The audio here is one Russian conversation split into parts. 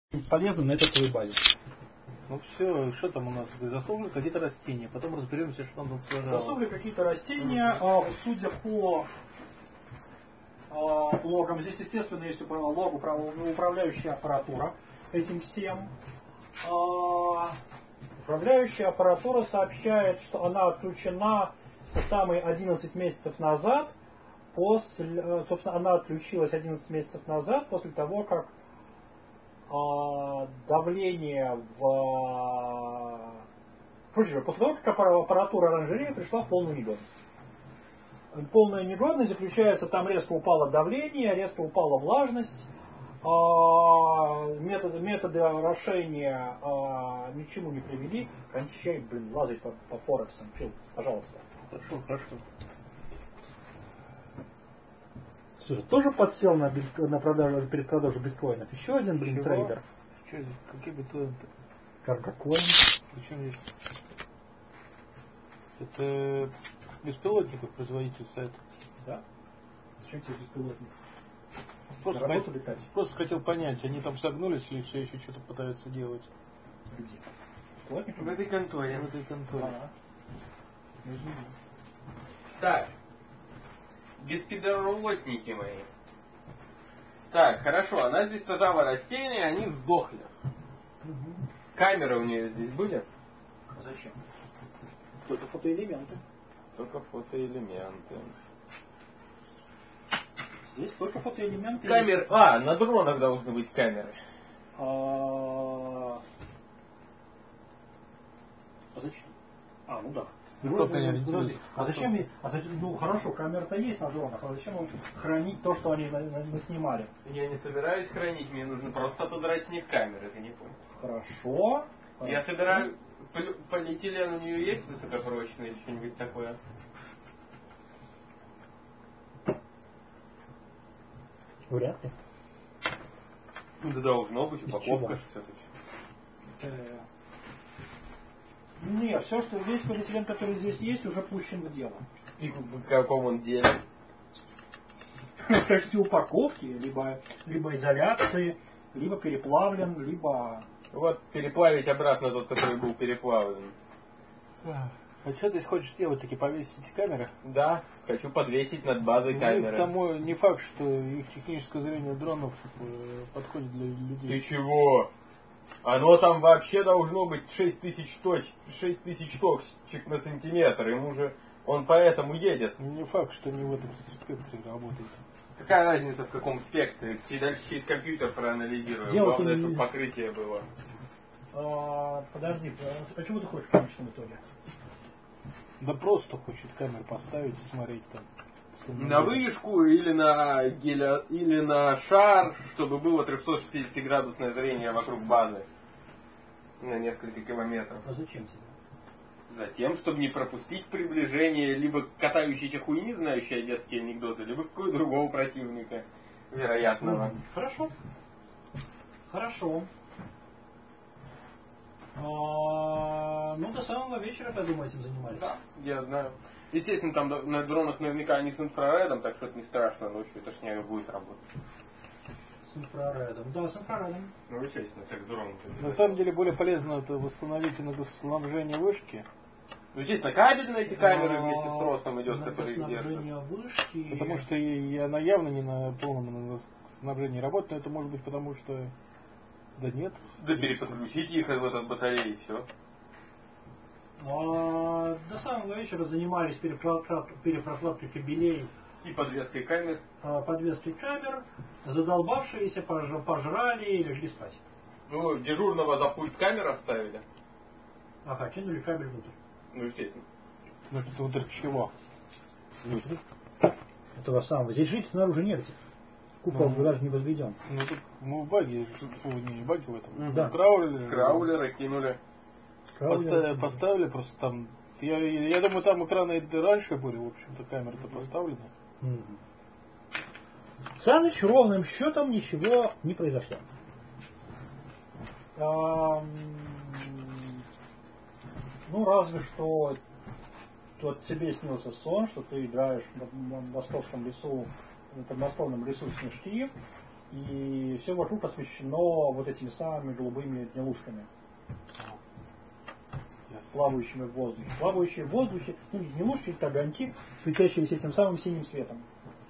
полезным на этой базе. Ну все, что там у нас? Засовывали какие-то растения, потом разберемся, что там лежало. Засовывали какие-то растения, судя по логам, здесь, естественно, есть лог управляющая аппаратура этим всем. Управляющая аппаратура сообщает, что она отключена те самые 11 месяцев назад. Собственно, она отключилась 11 месяцев назад после того, как давление после того, как аппаратура оранжереи пришла в полную негодность. Полная негодность заключается, там резко упало давление, резко упала влажность, методы орошения ни к чему не привели. Кончай, лазать по Форексам. Фил, пожалуйста. Хорошо. Слушай, тоже подсел на продажу, перед продажей биткоинов. Еще один, трейдер. Что здесь? Какие биткоины-то? Каргокоин. Причем здесь? Это беспилотников производитель сайта. Да? Зачем тебе беспилотник? Просто хотел понять, они там согнулись или все еще что-то пытаются делать? Где? В этой конторе. Ага. Так. Беспилотники мои. Так, хорошо, она здесь сажала растения, они сдохли. Угу. Камеры у нее здесь были? А зачем? Только фотоэлементы. Только фотоэлементы. Здесь только фотоэлементы. Камеры. На дронах должны быть камеры. А зачем? Ну да. Ну хорошо, камера-то есть на дронах, а зачем им хранить то, что они наснимали? Я не собираюсь хранить, мне нужно просто отодрать с них камеры, ты не понял. Хорошо. Я собираю... Полиэтилен у нее есть высокопрочный или что-нибудь такое? Вряд ли. Да должно быть, упаковка все-таки. Нет, все, что весь полиэтилен, который здесь есть, уже пущен в дело. И в каком он деле? В качестве упаковки, либо изоляции, либо переплавлен, либо... Вот переплавить обратно тот, который был переплавлен. А что ты хочешь сделать, таки повесить эти камеры? Да, хочу подвесить над базой камеры. Тому не факт, что их техническое зрение дронов подходит для людей. Ты чего? Оно там вообще должно быть 6000 точек на сантиметр. Ему же он поэтому едет. Не факт, что не в этом спектре работает. Какая разница в каком спектре? Дальше через компьютер проанализируем. Главное, чтобы покрытие было. Подожди, а чего ты хочешь в конечном итоге? Да просто хочет камеру поставить и смотреть там. На вышку или на шар, чтобы было 360-градусное зрение вокруг базы. На несколько километров. А зачем тебе? Затем, чтобы не пропустить приближение либо катающейся хуйни, знающей детские анекдоты, либо какого-то другого противника вероятного. Хорошо. До самого вечера, я думаю, этим занимались. Да, я знаю. Естественно, там на дронах наверняка они с инфраредом, так что это не страшно, ночью эта шняга будет работать. С инфраредом. Да, с инфраредом. Ну, естественно, как дрон. На самом деле более полезно это восстановить энергоснабжение вышки. Ну, естественно, кабель на эти камеры вместе с тросом идет, который их держит. Вышки. Потому что она явно не на полном снабжении работает, но это может быть потому, что... Да нет. Да переподключите их в этот батарей и все. До самого вечера занимались перепрокладкой кабелей И подвеской камер. Подвеской камер. Задолбавшиеся пожрали и легли спать. Ну, дежурного за пульт камер оставили. Ага, кинули кабель внутрь. Ну, естественно. Ну, это внутрь чего? Внутрь? Этого самого. Здесь жить снаружи негде. Купол даже не возведен. Ну, тут мы в баге, не в баге в этом. Да. Краулеры кинули. Поставили просто там. Я думаю, там экраны и раньше были, в общем-то, камеры-то поставлены. За ночь ровным счетом ничего не произошло. Разве что тебе снился сон, что ты играешь в московском лесу, в подмосковном лесу снежки, И все вокруг освещено вот этими самыми голубыми гнилушками, плавающими в воздухе. Плавающие в воздухе, ну, не гнилушки, это огоньки, светящиеся этим самым синим светом.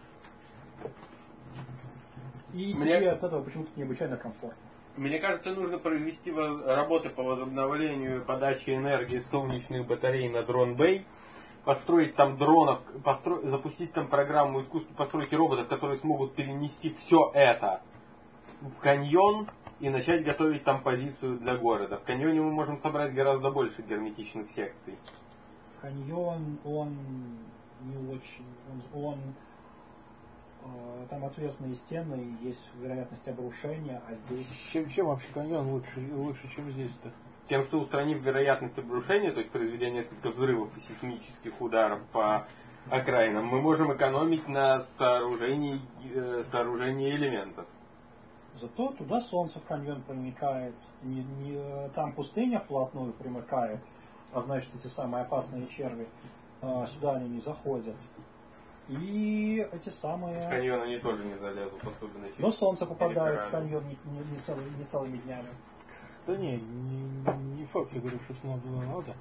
И тебе от этого почему-то необычайно комфортно. Мне кажется, нужно произвести работы по возобновлению подачи энергии солнечных батарей на Дрон-Бэй, построить там дронов, запустить там программу искусства, построить роботов, которые смогут перенести все это в каньон и начать готовить там позицию для города. В каньоне мы можем собрать гораздо больше герметичных секций. Каньон, он не очень, там отвесные стены, есть вероятность обрушения, а здесь... Чем вообще каньон лучше, чем здесь-то? Тем, что устранив вероятность обрушения, то есть произведя несколько взрывов и сейсмических ударов по окраинам, мы можем экономить на сооружении элементов. Зато туда солнце в каньон проникает, там пустыня вплотную примыкает, а значит эти самые опасные черви сюда они не заходят. И эти самые... В каньон они тоже не залезут, особенно через... Но солнце попадает в каньон не целыми днями. Да не факт, я говорю, что это надо.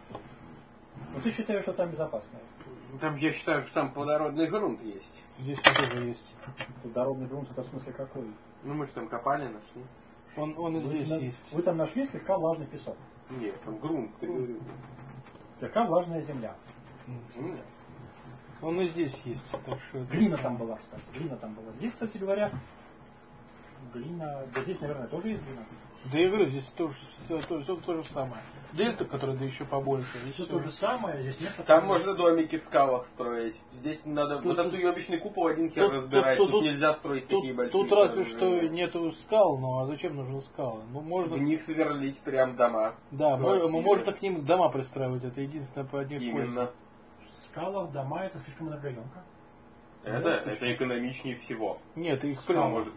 Но ты считаешь, что там безопасно? Там, я считаю, что там плодородный грунт есть. Здесь тоже есть. Плодородный грунт, это в смысле какой? Ну мы же там копали, нашли. Он и здесь есть. Вы там нашли слегка влажный песок? Нет, там грунт, ты говорил. Слегка влажная земля. Нет. Он и здесь есть. Так что... Глина там была, кстати. Глина там была. Здесь, кстати говоря, глина... Да здесь, наверное, тоже есть глина. Да я говорю, здесь тоже все то же самое. Дельта, которая да еще побольше. Все то же самое, здесь нет... Там можно домики в скалах строить. Здесь надо... Вот там ёбищный купол один хер разбирать. Тут нельзя строить такие большие. Тут разве что нету скал, ну а зачем нужны скалы? Ну, можно... В них сверлить прям дома. Да, можно к ним дома пристраивать. Это единственное по одних Именно. В скалах дома это слишком энергоемко. Это экономичнее всего. Нет, их Скала может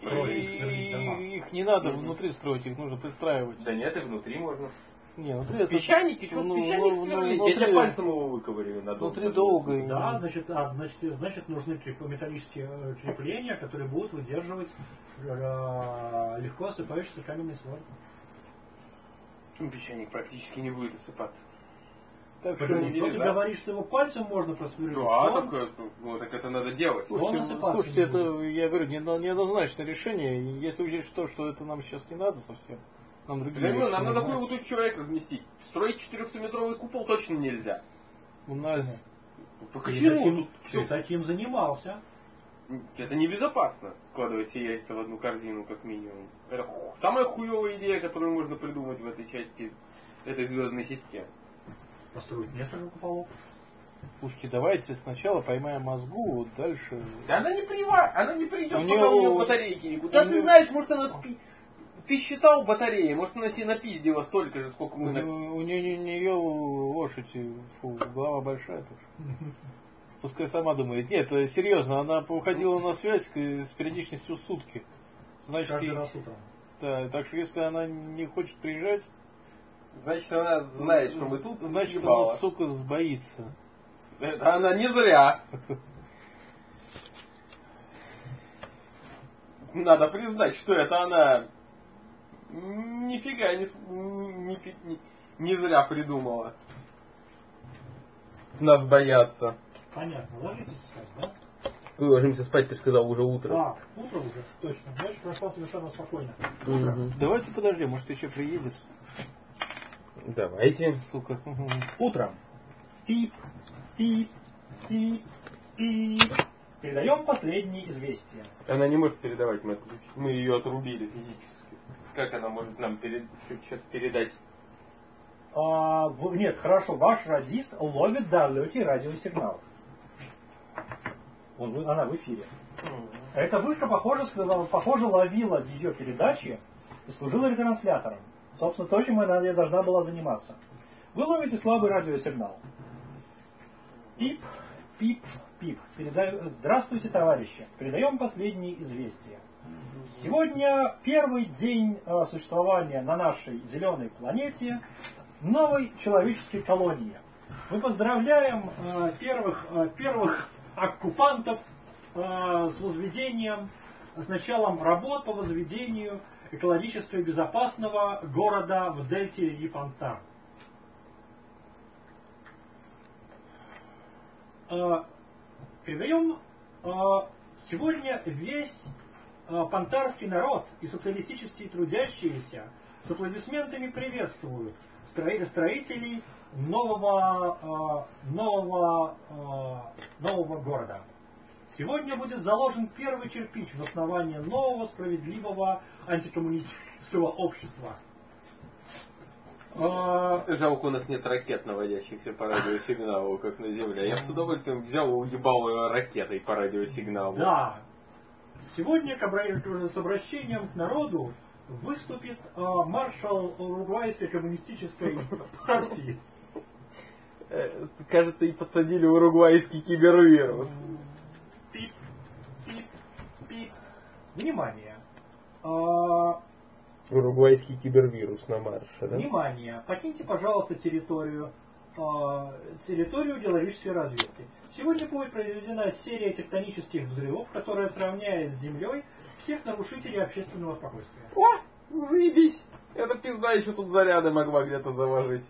их не надо внутри строить, их нужно пристраивать. Да нет, и внутри можно. Не, внутри это... Песчаники, что песчаник сверлить? Я тебе пальцем его выковырю. Внутри долго. Да, значит нужны металлические крепления, которые будут выдерживать легко осыпающийся каменный свод. Песчаник практически не будет осыпаться. Так что ты говоришь, что его пальцем можно просверлить? Да, так это надо делать. Слушайте, это, я говорю, неоднозначное решение. Если учесть что это нам сейчас не надо совсем. Нам надо такой вот тут человек разместить. Строить 400-метровый купол точно нельзя. У нас... Почему тут все? Таким занимался. Это небезопасно, складывать все яйца в одну корзину, как минимум. Это самая хуевая идея, которую можно придумать в этой части этой звездной системы. Построить несколько куполов. Слушайте, давайте сначала поймаем мозгу, вот дальше... Да она не придет, пока у нее батарейки никуда. Ты знаешь, может она спит. Ты считал батареи, может она себе напиздила столько же, сколько мы... У нее лошадь, голова большая тоже. Пускай сама думает. Нет, серьезно, она выходила на связь с периодичностью сутки. Значит, каждый раз утром. Да, так что если она не хочет приезжать... Значит, она знает, что мы тут. Значит, она, сука, сбоится. Это она не зря. Надо признать, что это она нифига не зря придумала. Нас боятся. Понятно, ложитесь спать, да? Вы ложимся спать, ты сказал, уже утро. А, утро уже, точно. Значит, проспал совершенно спокойно. Давайте подожди, может еще приедет. Давайте. Сука. Утром. Пип, пип, пип, пип. Передаем последние известия. Она не может передавать, мы ее отрубили физически. Как она может нам сейчас передать? Нет, хорошо, ваш радист ловит далекий радиосигнал. Она в эфире. Эта вышка, похоже, ловила ее передачи и служила ретранслятором. Собственно, то, чем она должна была заниматься. Вы ловите слабый радиосигнал. Пип, пип, пип. Здравствуйте, товарищи. Передаем последние известия. Сегодня первый день существования на нашей зеленой планете новой человеческой колонии. Мы поздравляем первых оккупантов с возведением с началом работ по возведению экологически безопасного города в дельте реки Пантар. Передаем сегодня весь пантарский народ и социалистические трудящиеся с аплодисментами приветствуют строителей нового города. Сегодня будет заложен первый кирпич в основании нового справедливого антикоммунистического общества. Жалко, у нас нет ракет, наводящихся по радиосигналу, как на Земле. Я бы с удовольствием взял и уебал ее ракетой по радиосигналу. Да. Сегодня с обращением к народу выступит маршал Уругвайской коммунистической партии. Кажется, и подсадили уругвайский кибервирус. Пип, пип, пип. Внимание. Уругвайский кибервирус на марше, да? Внимание. Покиньте, пожалуйста, территорию геологической разведки. Сегодня будет произведена серия тектонических взрывов, которая сравняет с Землей всех нарушителей общественного спокойствия. О, заебись! Эта пизда еще тут заряды могла где-то заложить.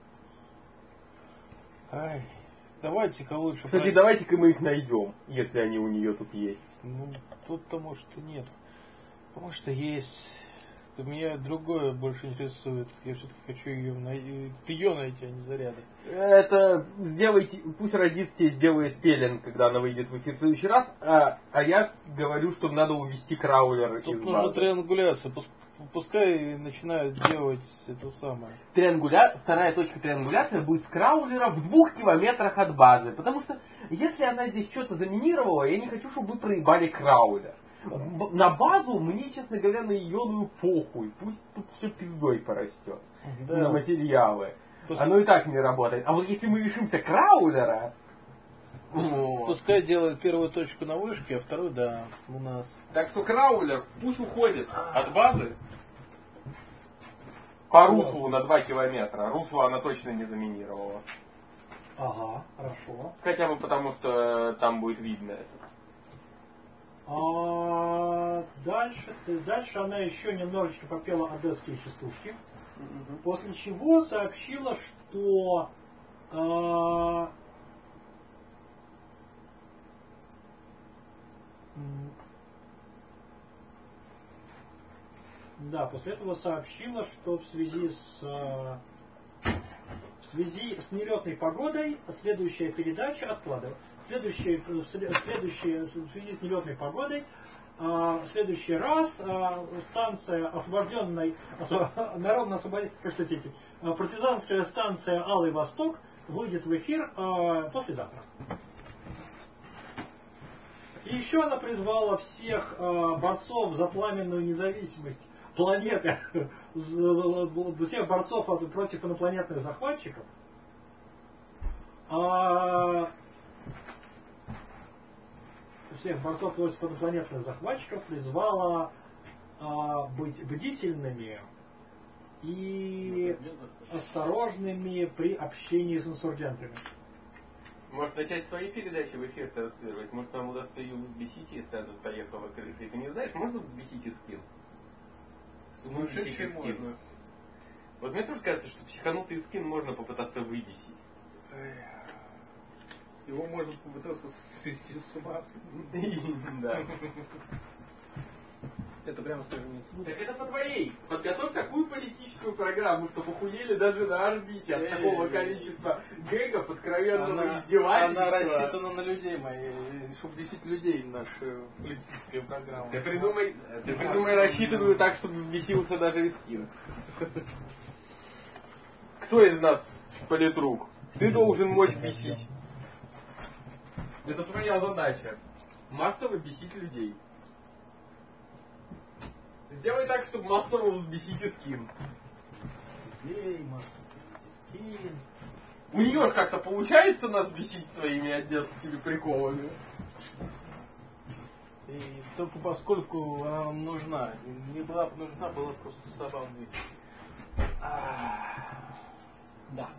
Ай, давайте-ка лучше... Кстати, давайте-ка мы их найдем, если они у нее тут есть. Ну, тут-то, может, и нет. Может, и есть. Меня другое больше интересует. Я все-таки хочу ее найти, а не заряды. Это сделайте, пусть радист тебе сделает пелен, когда она выйдет в эфир в следующий раз, а я говорю, что надо увести краулер Тут из нужна базы. триангуляция. Пускай начинают делать это самое. Вторая точка триангуляции будет с краулера в 2 километрах от базы. Потому что если она здесь что-то заминировала, я не хочу, чтобы вы проебали краулер. На базу мне, честно говоря, на ионную похуй. Пусть тут все пиздой порастет. Да. На материалы. Оно и так не работает. А вот если мы лишимся краулера... Пускай делает первую точку на вышке, а вторую, да, у нас. Так что краулер пусть уходит от базы по руслу на 2 километра. Русло она точно не заминировала. Ага, хорошо. Хотя бы потому, что там будет видно это. Дальше она еще немножечко попела одесские частушки, после чего сообщила, что после этого сообщила, что в связи с нелетной погодой следующая передача откладывается. В связи с нелетной погодой в следующий раз станция партизанская станция Алый Восток выйдет в эфир послезавтра. И еще она призвала всех борцов за пламенную независимость планеты, всех борцов против инопланетных захватчиков, призвала быть бдительными и осторожными при общении с инсургентами. Может начать свои передачи в эфир транслировать? Может нам удастся ее взбесить, если она поехала крышей? Ты не знаешь, можно взбесить и скин? Сумасшедший можно. Вот мне тоже кажется, что психанутый скин можно попытаться выбесить. Его можно попытаться свести с ума. Да. Это прямо скажем нет. Так это по твоей. Подготовь такую политическую программу, чтобы хуели даже на орбите от такого количества гэгов, откровенного издевательства. Она рассчитана на людей мои, чтобы бесить людей, наша политическая программа. Ты придумай рассчитанную так, чтобы взбесился даже Искин. Кто из нас политрук? Ты должен мочь бесить. Это твоя задача. Массово бесить людей. Сделай так, чтобы массово взбесить Искин. У нее же как-то получается нас бесить своими одесскими приколами. И только поскольку она нам нужна. Не была бы нужна, было просто забавно. Да.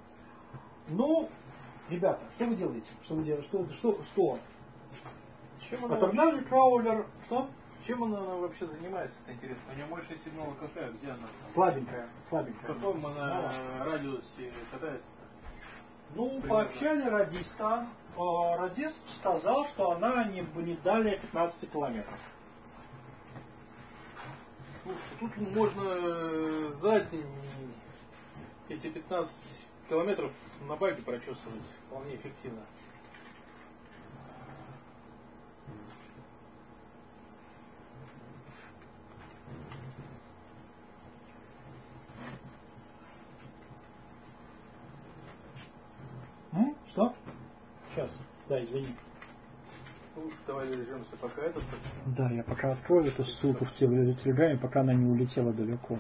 Ну, ребята, что вы делаете? Что? Чем она, Патернальный краулер, что? чем она вообще занимается, это интересно? У нее мощность сигнала какая? Где она? Слабенькая, В слабенькая. каком она радиусе катается? Ну, пообщали радиста. Радист сказал, что она не далее 15 километров. Слушайте, тут можно за день эти 15 километров на байке прочесывать вполне эффективно. Что? Сейчас. Да, извини. Уж давай дождемся, пока этот... Да, я пока открою эту ссылку в Телеграме, пока она не улетела далеко.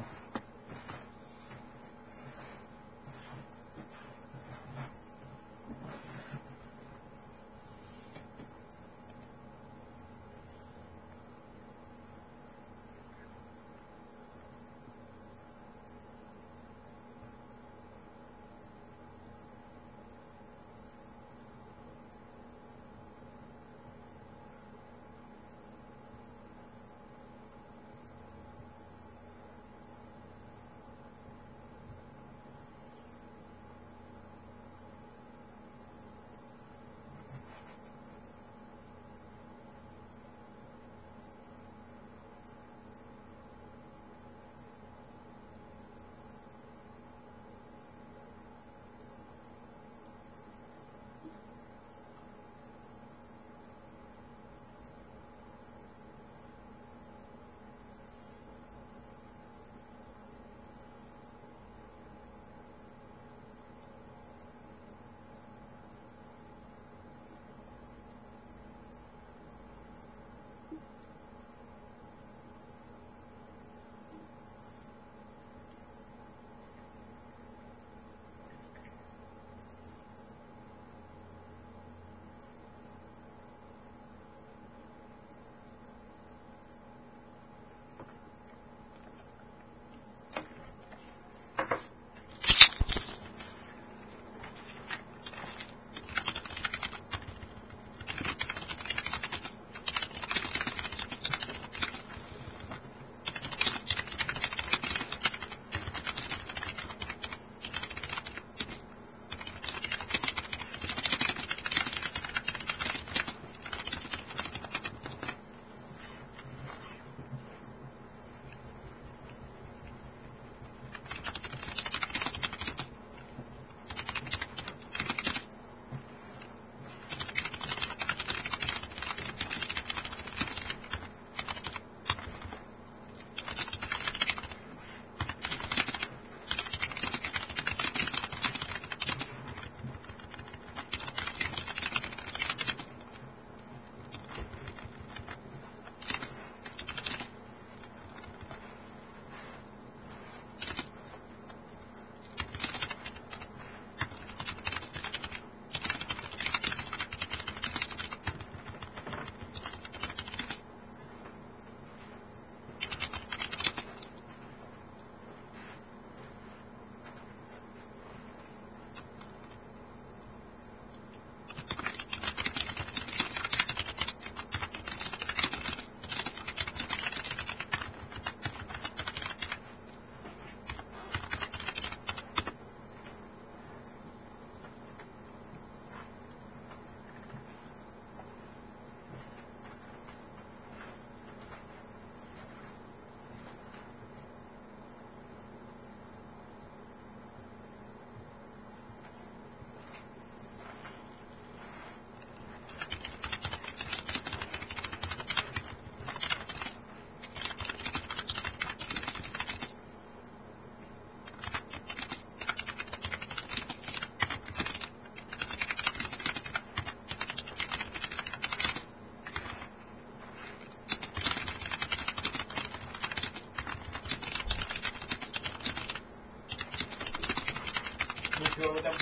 Чего вы там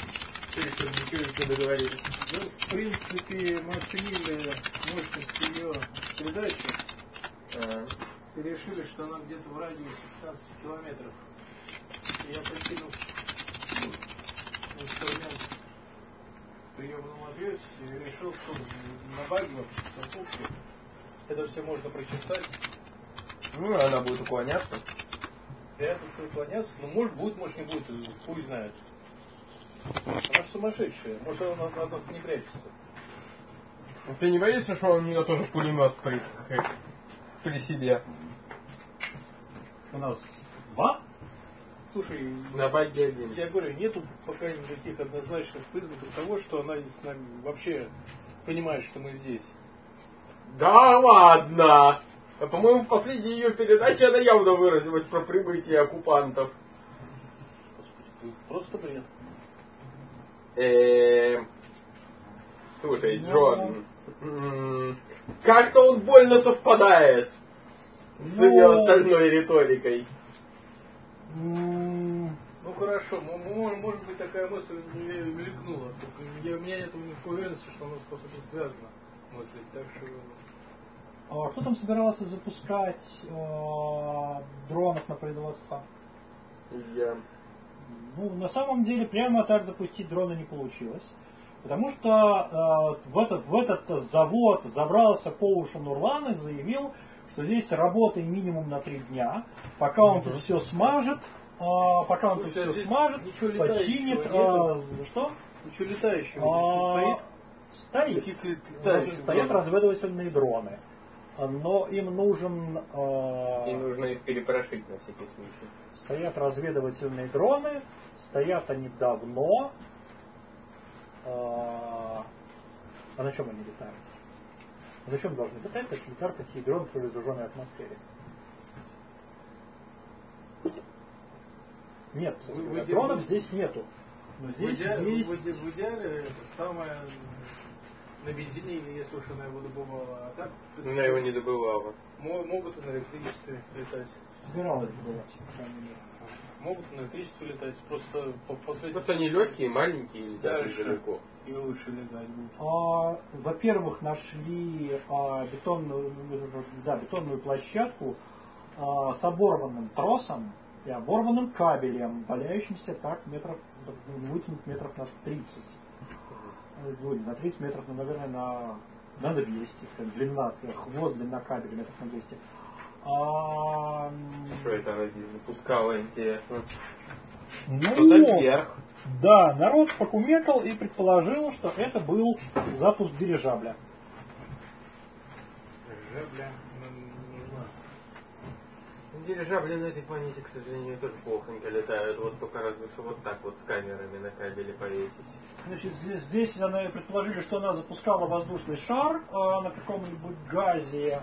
решили договорились? Ну, в принципе, мы оценили мощность ее передачи и решили, что она где-то в радиусе 15 километров. И я прикинул инструмент при ебаном ответе решил, что на баге вообще это все можно прочесать. Ну, она будет уклоняться. Прятаться, уклоняться, ну может будет, может не будет, хуй знает. Она же сумасшедшая, может она от нас не прячется. Ты не боишься, что у нее тоже пулемет при себе? У нас 2? Слушай, На баге 1. я говорю, нету пока никаких однозначных признаков того, что она с нами вообще понимает, что мы здесь. Да ладно! А, по-моему, в последней ее передаче она явно выразилась про прибытие оккупантов. Господи, просто бред. Слушай, Джон, как-то он больно совпадает с ее остальной риторикой. Ну хорошо, может быть такая мысль мелькнула. У меня нет уверенности, что она просто связана мыслить. Так что... Кто там собирался запускать дронов на производство? Я. Ну, на самом деле, прямо так запустить дроны не получилось. Потому что в этот завод забрался по уши Нурлан и заявил, что здесь работа минимум на 3 дня. Пока он тут все смажет, починит. Что? Ничего летающего здесь не стоит. Стоят разведывательные дроны. Но им нужен... И нужно их перепрошить на всякий случай. Стоят разведывательные дроны. Стоят они давно. А на чем они летают? На чем должны летать такие карты, такие дроны в разряженной атмосфере? Нет, дронов здесь нету. Но здесь в идеале самое на бензине, если уж она его добывала, а так... Она его не добывала. Могут и на электричестве летать. Собиралась добывать, по крайней мере. Могут на электричестве летать, просто Просто они легкие, маленькие, летят далеко. И лучше летать будут. Во-первых, нашли бетонную площадку с оборванным тросом и оборванным кабелем, валяющимся так вытянут метров на 30. На 30 метров, ну, наверное, на 200. Длина, хвост, длина кабеля метров на 200. Что это она здесь запускала, интересно? Кто-то вверх. Да, народ покумекал и предположил, что это был запуск дирижабля. Дирижабля нужна. Дирижабли на этой планете, к сожалению, тоже плохонько летают. Вот только разве что вот так вот с камерами на кабеле повесить. Значит, здесь предположили, что она запускала воздушный шар на каком-нибудь газе.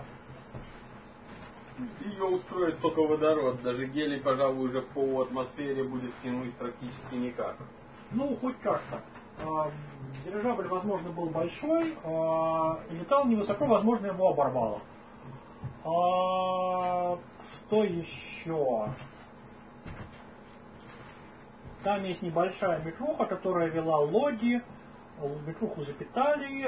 Ее устроит только водород. Даже гелий, пожалуй, уже по атмосфере будет тянуть практически никак. Ну, хоть как-то. Дирижабль, возможно, был большой, летал невысоко, возможно, его оборвало. Что еще? Там есть небольшая метруха, которая вела логи. Метруху запитали.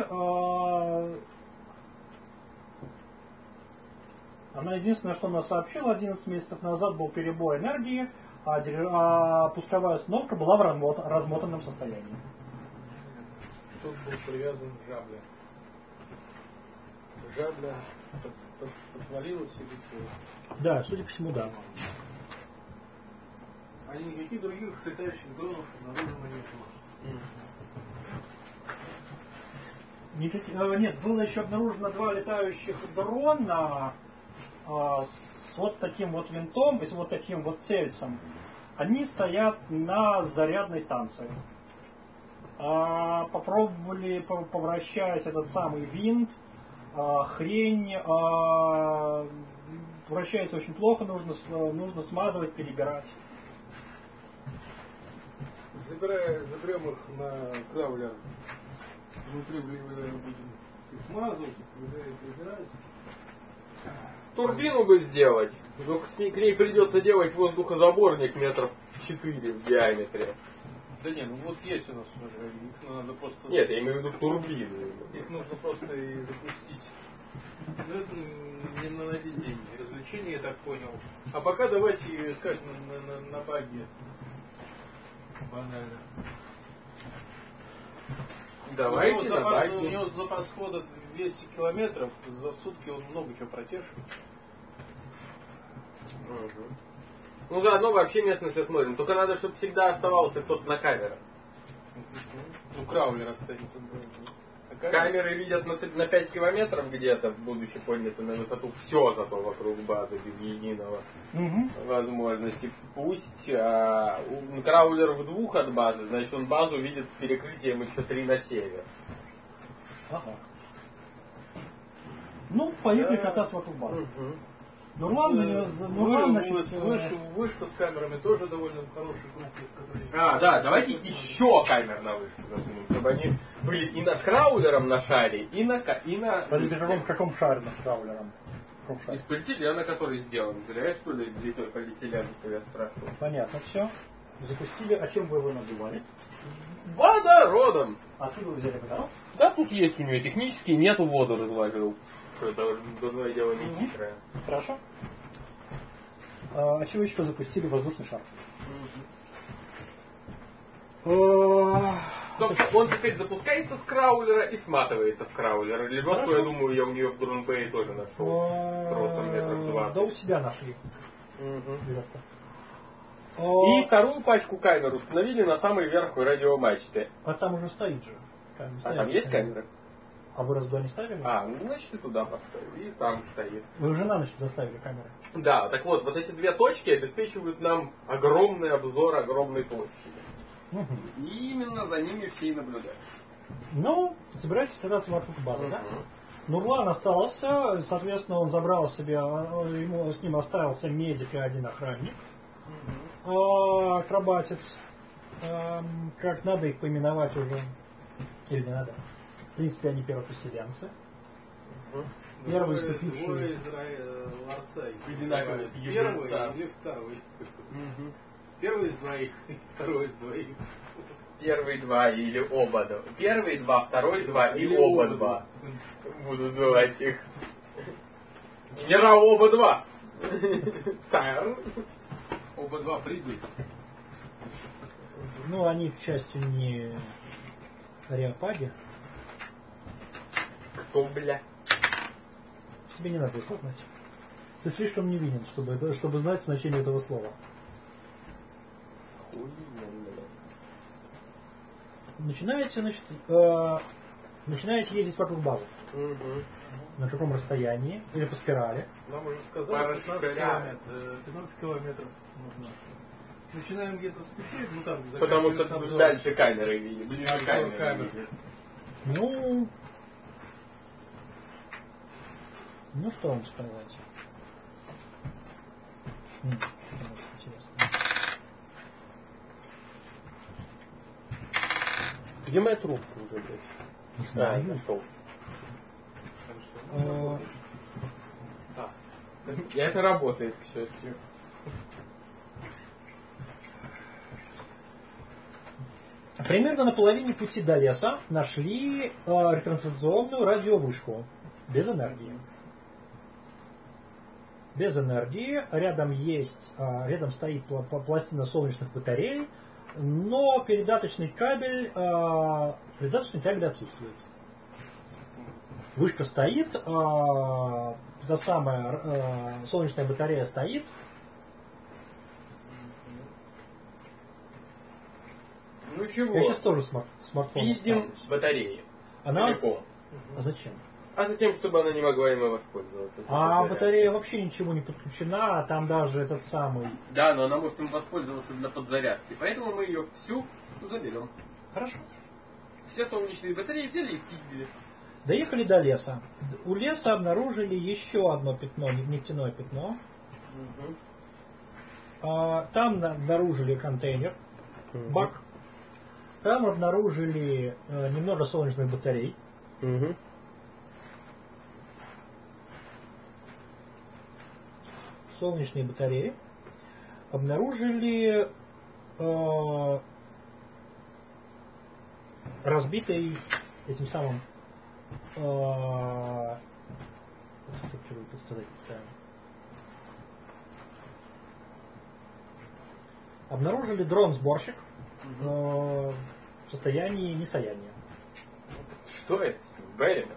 Она единственное, что она сообщила 11 месяцев назад, был перебой энергии, а пусковая установка была в размотанном состоянии. Тут был привязан жабля. Жабля отвалилась и летела. Да, судя по всему, да. А никаких других летающих дронов обнаружено нет. Нет, было еще обнаружено 2 летающих дрона с вот таким вот винтом и с вот таким вот тельцем. Они стоят на зарядной станции. Попробовали повращать этот самый винт. Хрень вращается очень плохо, нужно смазывать, перебирать. Заберем их на краулер. Внутри будем смазывать, перебирать. Турбину бы сделать. Только к ней придется делать воздухозаборник метров 4 в диаметре. Да не, ну вот есть у нас уже. Их надо просто... Нет, я имею в виду турбину. Их нужно просто и запустить. Ну это не на один день. Развлечение, я так понял. А пока давайте искать на баге. Банально. Давайте, у давайте. него запас хода 200 километров, за сутки он много чего протешит. Ну заодно вообще местность осмотрим. Только надо, чтобы всегда оставался кто-то на камерах. Ну, краулер останется. Камеры видят на 5 километров где-то, будучи подняты на высоту, все зато вокруг базы, без единого возможности. Пусть краулер в 2 от базы, значит он базу видит с перекрытием еще 3 на север. Ага. Ну, поехали кататься вокруг базы. Нурлан, значит... Вышка с камерами тоже довольно хороший комплекс. Да, давайте еще камер на вышку засунем, чтобы они были и над краулером на шаре, и на... В каком шаре над краулером? Из полиэтилена, который сделан. Зря, что ли, литой полиэтилен, что я спрашивал. Понятно, все. Запустили. А чем вы его надували? Водородом! Откуда вы взяли водород? Да, тут есть у нее технический, нету воду развалил. Это дурное дело не хитрое. Хорошо. А чего еще запустили воздушный шар? Он теперь запускается с краулера и сматывается в краулер. Лебедку, я думаю, я у нее в Дурнбее тоже нашел. Тросом метров 20. Да у себя нашли. И вторую пачку камер установили на самый верх радиомачты. А там уже стоит же. Там есть камеры? А вы раз туда не ставили? Ну значит и туда поставили. И там стоит. Вы уже на ночь туда ставили камеры? Да, так вот эти 2 точки обеспечивают нам огромный обзор огромной площади. И именно за ними все и наблюдают. Ну, собираетесь кататься вокруг базы, да? Нурлан остался, соответственно, он забрал себе, с ним остался медик и 1 охранник. Акробатец. Как надо их поименовать уже? Или не надо? В принципе, они первопоселенцы. Первый ступивший... Двое из ларца. Одинаковые. Первый или второй? Первый из 2, второй из 2. Первые 2 или оба 2. Первые 2, второй 2 или оба 2. Буду звать их. Генерал оба 2. Оба 2 прибыли. Ну, они, к счастью, не ареопаги. Кто, бля? Тебе не надо это знать. Ты слишком невинен, чтобы знать значение этого слова. Начинаете ездить вокруг базы. На каком расстоянии? Или по спирали? Нам уже сказали 15 километров нужно. Начинаем где-то спешить, там... Потому что дальше камеры видим. Ближе камеры видим. Ну что вам сказать? Интересно. Где моя трубка уже, блядь? Не знаю. Нашел. Это работает, к счастью. Примерно на половине пути до леса нашли ретрансляционную радиовышку без энергии. Без энергии. Рядом стоит пластина солнечных батарей, но передаточный кабель отсутствует. Вышка стоит, та самая солнечная батарея стоит. Ну чего? Я сейчас тоже смартфон. Пиздим батареи. Целиком. А зачем? А затем, чтобы она не могла ими воспользоваться. Батарея вообще ничего не подключена, там даже этот самый... Да, но она может им воспользоваться для подзарядки. Поэтому мы ее всю заберем. Хорошо. Все солнечные батареи взяли и спиздили. Доехали до леса. У леса обнаружили еще одно пятно, нефтяное пятно. Там обнаружили контейнер, бак. Там обнаружили немного солнечных батарей. Солнечные батареи. Обнаружили разбитый этим самым обнаружили дрон-сборщик в состоянии нестояния. Что это с ним? Берримор?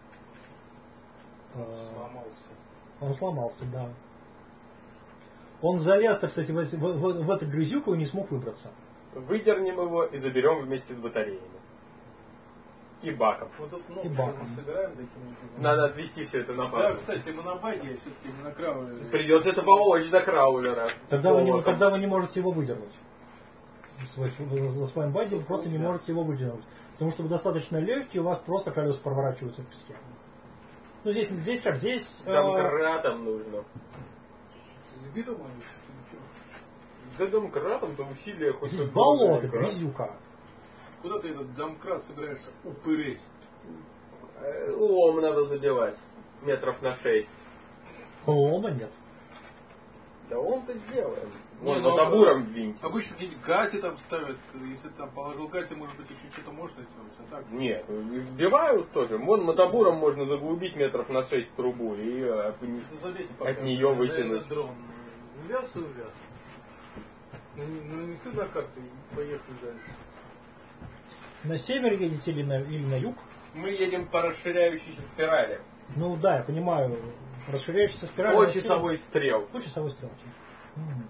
Сломался. Он сломался, да. Он залез, так сказать, в эту грязюку и не смог выбраться. Выдернем его и заберем вместе с батареями. И баком. Вот тут И много баком. мы собираем таким образом. Надо отвезти все это на Да, базу. кстати, мы на баге, все-таки мы на краулере. Придется это поволочь до краулера. Тогда вы Волоком. не можете его выдернуть. На своем баге вы просто не можете его выдернуть. Потому что вы достаточно легкий, у вас просто колеса проворачиваются в песке. Ну здесь как? Здесь... Домкратом нужно. С битом они что-то. Да домкратом-то усилия хоть Здесь как болото, домкрат. грязюка. Куда ты этот домкрат собираешься упыреть? Лом надо забивать. Метров на 6. Лома нет. Да он-то сделаем. Не, Вон ну, мотобуром винтик. Обычно какие-нибудь гати там ставят. Если ты там положил гати, может быть, еще что-то можно сделать. А так? Нет, вбивают тоже. Вон мотобуром можно заглубить метров на 6 трубу и Забейте от нее вытянуть. Дрон. Увяз и увяз. Нанесли на карту и поехали дальше. На север едете или на юг? Мы едем по расширяющейся спирали. Ну да, я понимаю. Расширяющаяся спираль... По на север- часовой стрел. По часовой стрелке. Мгм.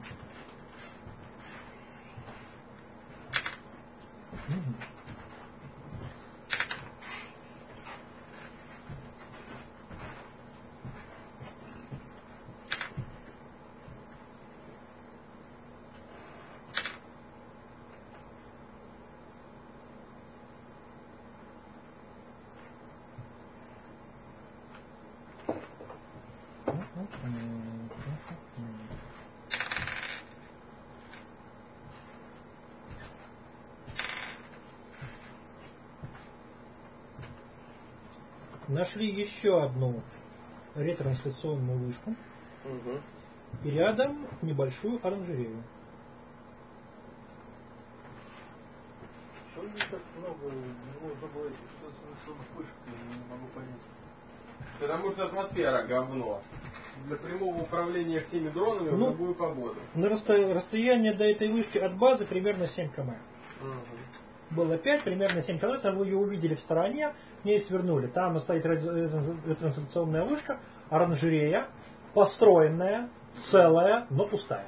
Мгм. Нашли еще одну ретрансляционную вышку Угу. и рядом небольшую оранжерею. Что здесь так много? Нужно было этих солнечных вышек, я не могу понять. Потому что атмосфера говно. Для прямого управления всеми дронами в Ну, любую погоду. На расстояние до этой вышки от базы примерно 7 км. Было 5, примерно 7 километров, вы ее увидели в стороне, к ней свернули. Там стоит ретрансляционная вышка, оранжерея, построенная, целая, но пустая.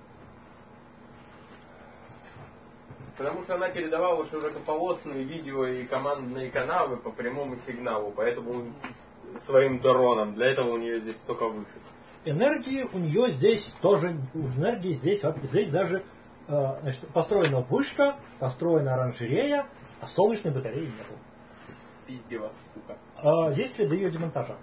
Потому что она передавала широкополосные видео и командные каналы по прямому сигналу, поэтому своим дроном. Для этого у нее здесь столько вышек. Энергии у нее здесь тоже, энергии здесь даже значит, построена вышка, построена оранжерея, а солнечной батареи нету. Пизди вас, сука. Есть следы ее демонтажа.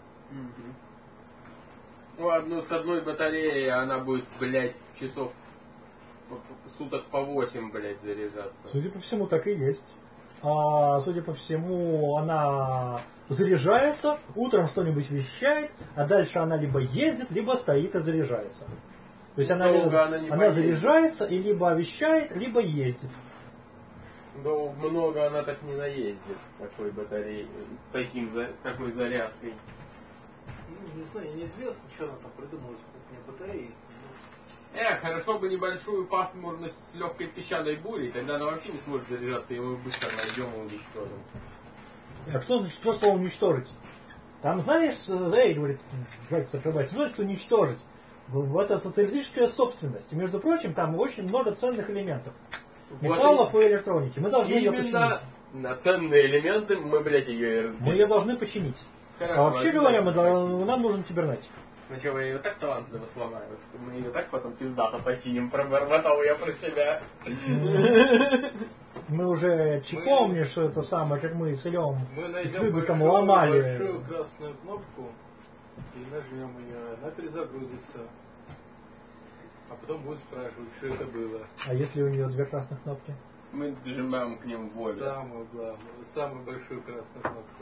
Ну, с одной батареей она будет, блядь, часов суток по 8, блядь, заряжаться. Судя по всему, так и есть. Судя по всему, она заряжается, утром что-нибудь вещает, а дальше она либо ездит, либо стоит и заряжается. То есть она не поедет. заряжается и либо вещает, либо ездит. Но много она так не наездит, такой батареей, с такой зарядкой. Ну, не знаю, неизвестно, что она там придумала с крупной батареей. Хорошо бы небольшую пасмурность с легкой песчаной бурей, тогда она вообще не сможет заряжаться, и мы быстро найдем и уничтожим. А что значит просто уничтожить? Там, знаешь, говорит, значит уничтожить. Это социалистическая собственность. И, между прочим, там очень много ценных элементов. Металлов и электроники. Мы должны ее починить. Именно на ценные элементы мы, блядь, ее и разберем. Мы ее должны починить. Хорошо, Вообще говоря, нам нужен кибернетик. Сначала я ее так талантливо сломаю, что мы ее так потом пиздато починим, пробормотал я про себя. Мы уже помнишь, что это самое, как мы с Илем Мы с найдем Любиком ломали. большую красную кнопку и нажмем ее, она перезагрузится. А потом будет спрашивать, что это было. А если у нее две красных кнопки? Мы нажимаем к ним волю. Самую главную, самую большую красную кнопку.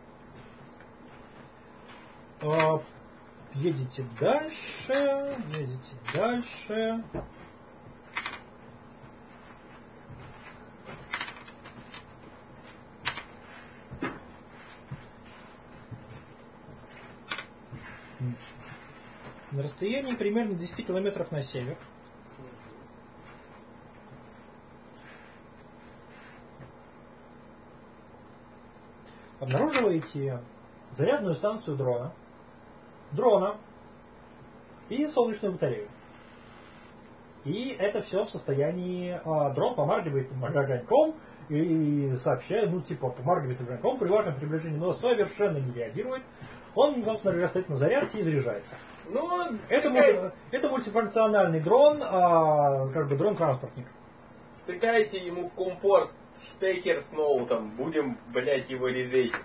Едете дальше, едете дальше. На расстоянии примерно 10 километров на север. обнаруживаете зарядную станцию дрона и солнечную батарею. И это все в состоянии... дрон помаргивает огоньком и сообщает, помаргивает огоньком при вашем приближении, но совершенно не реагирует. Он, собственно, стоит на зарядке и заряжается. Это мультифункциональный дрон, дрон-транспортник. Втыкайте ему в комфорт штекер с ноутом, будем, блять, его резетить.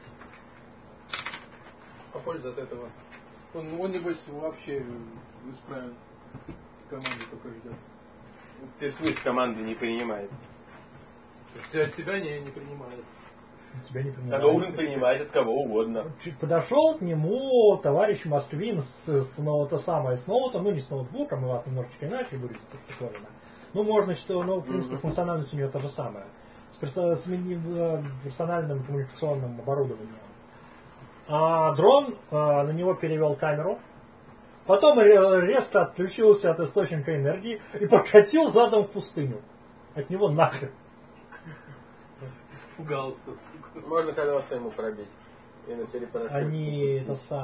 А польза от этого? Он небось, вообще исправен. Команду только ждет. Ты в смысле команды не принимает? От тебя не принимает. Тебя не принимает. А должен принимать от кого угодно. Подошел к нему товарищ Москвин с ноутом, не с ноутбуком, у вас немножечко иначе будет устроено. Можно, в принципе, функциональность у нее та же самая. С персональным коммуникационным оборудованием. А дрон на него перевел камеру. Потом резко отключился от источника энергии и покатил задом в пустыню. От него нахрен. Испугался. Можно колеса ему пробить. И на они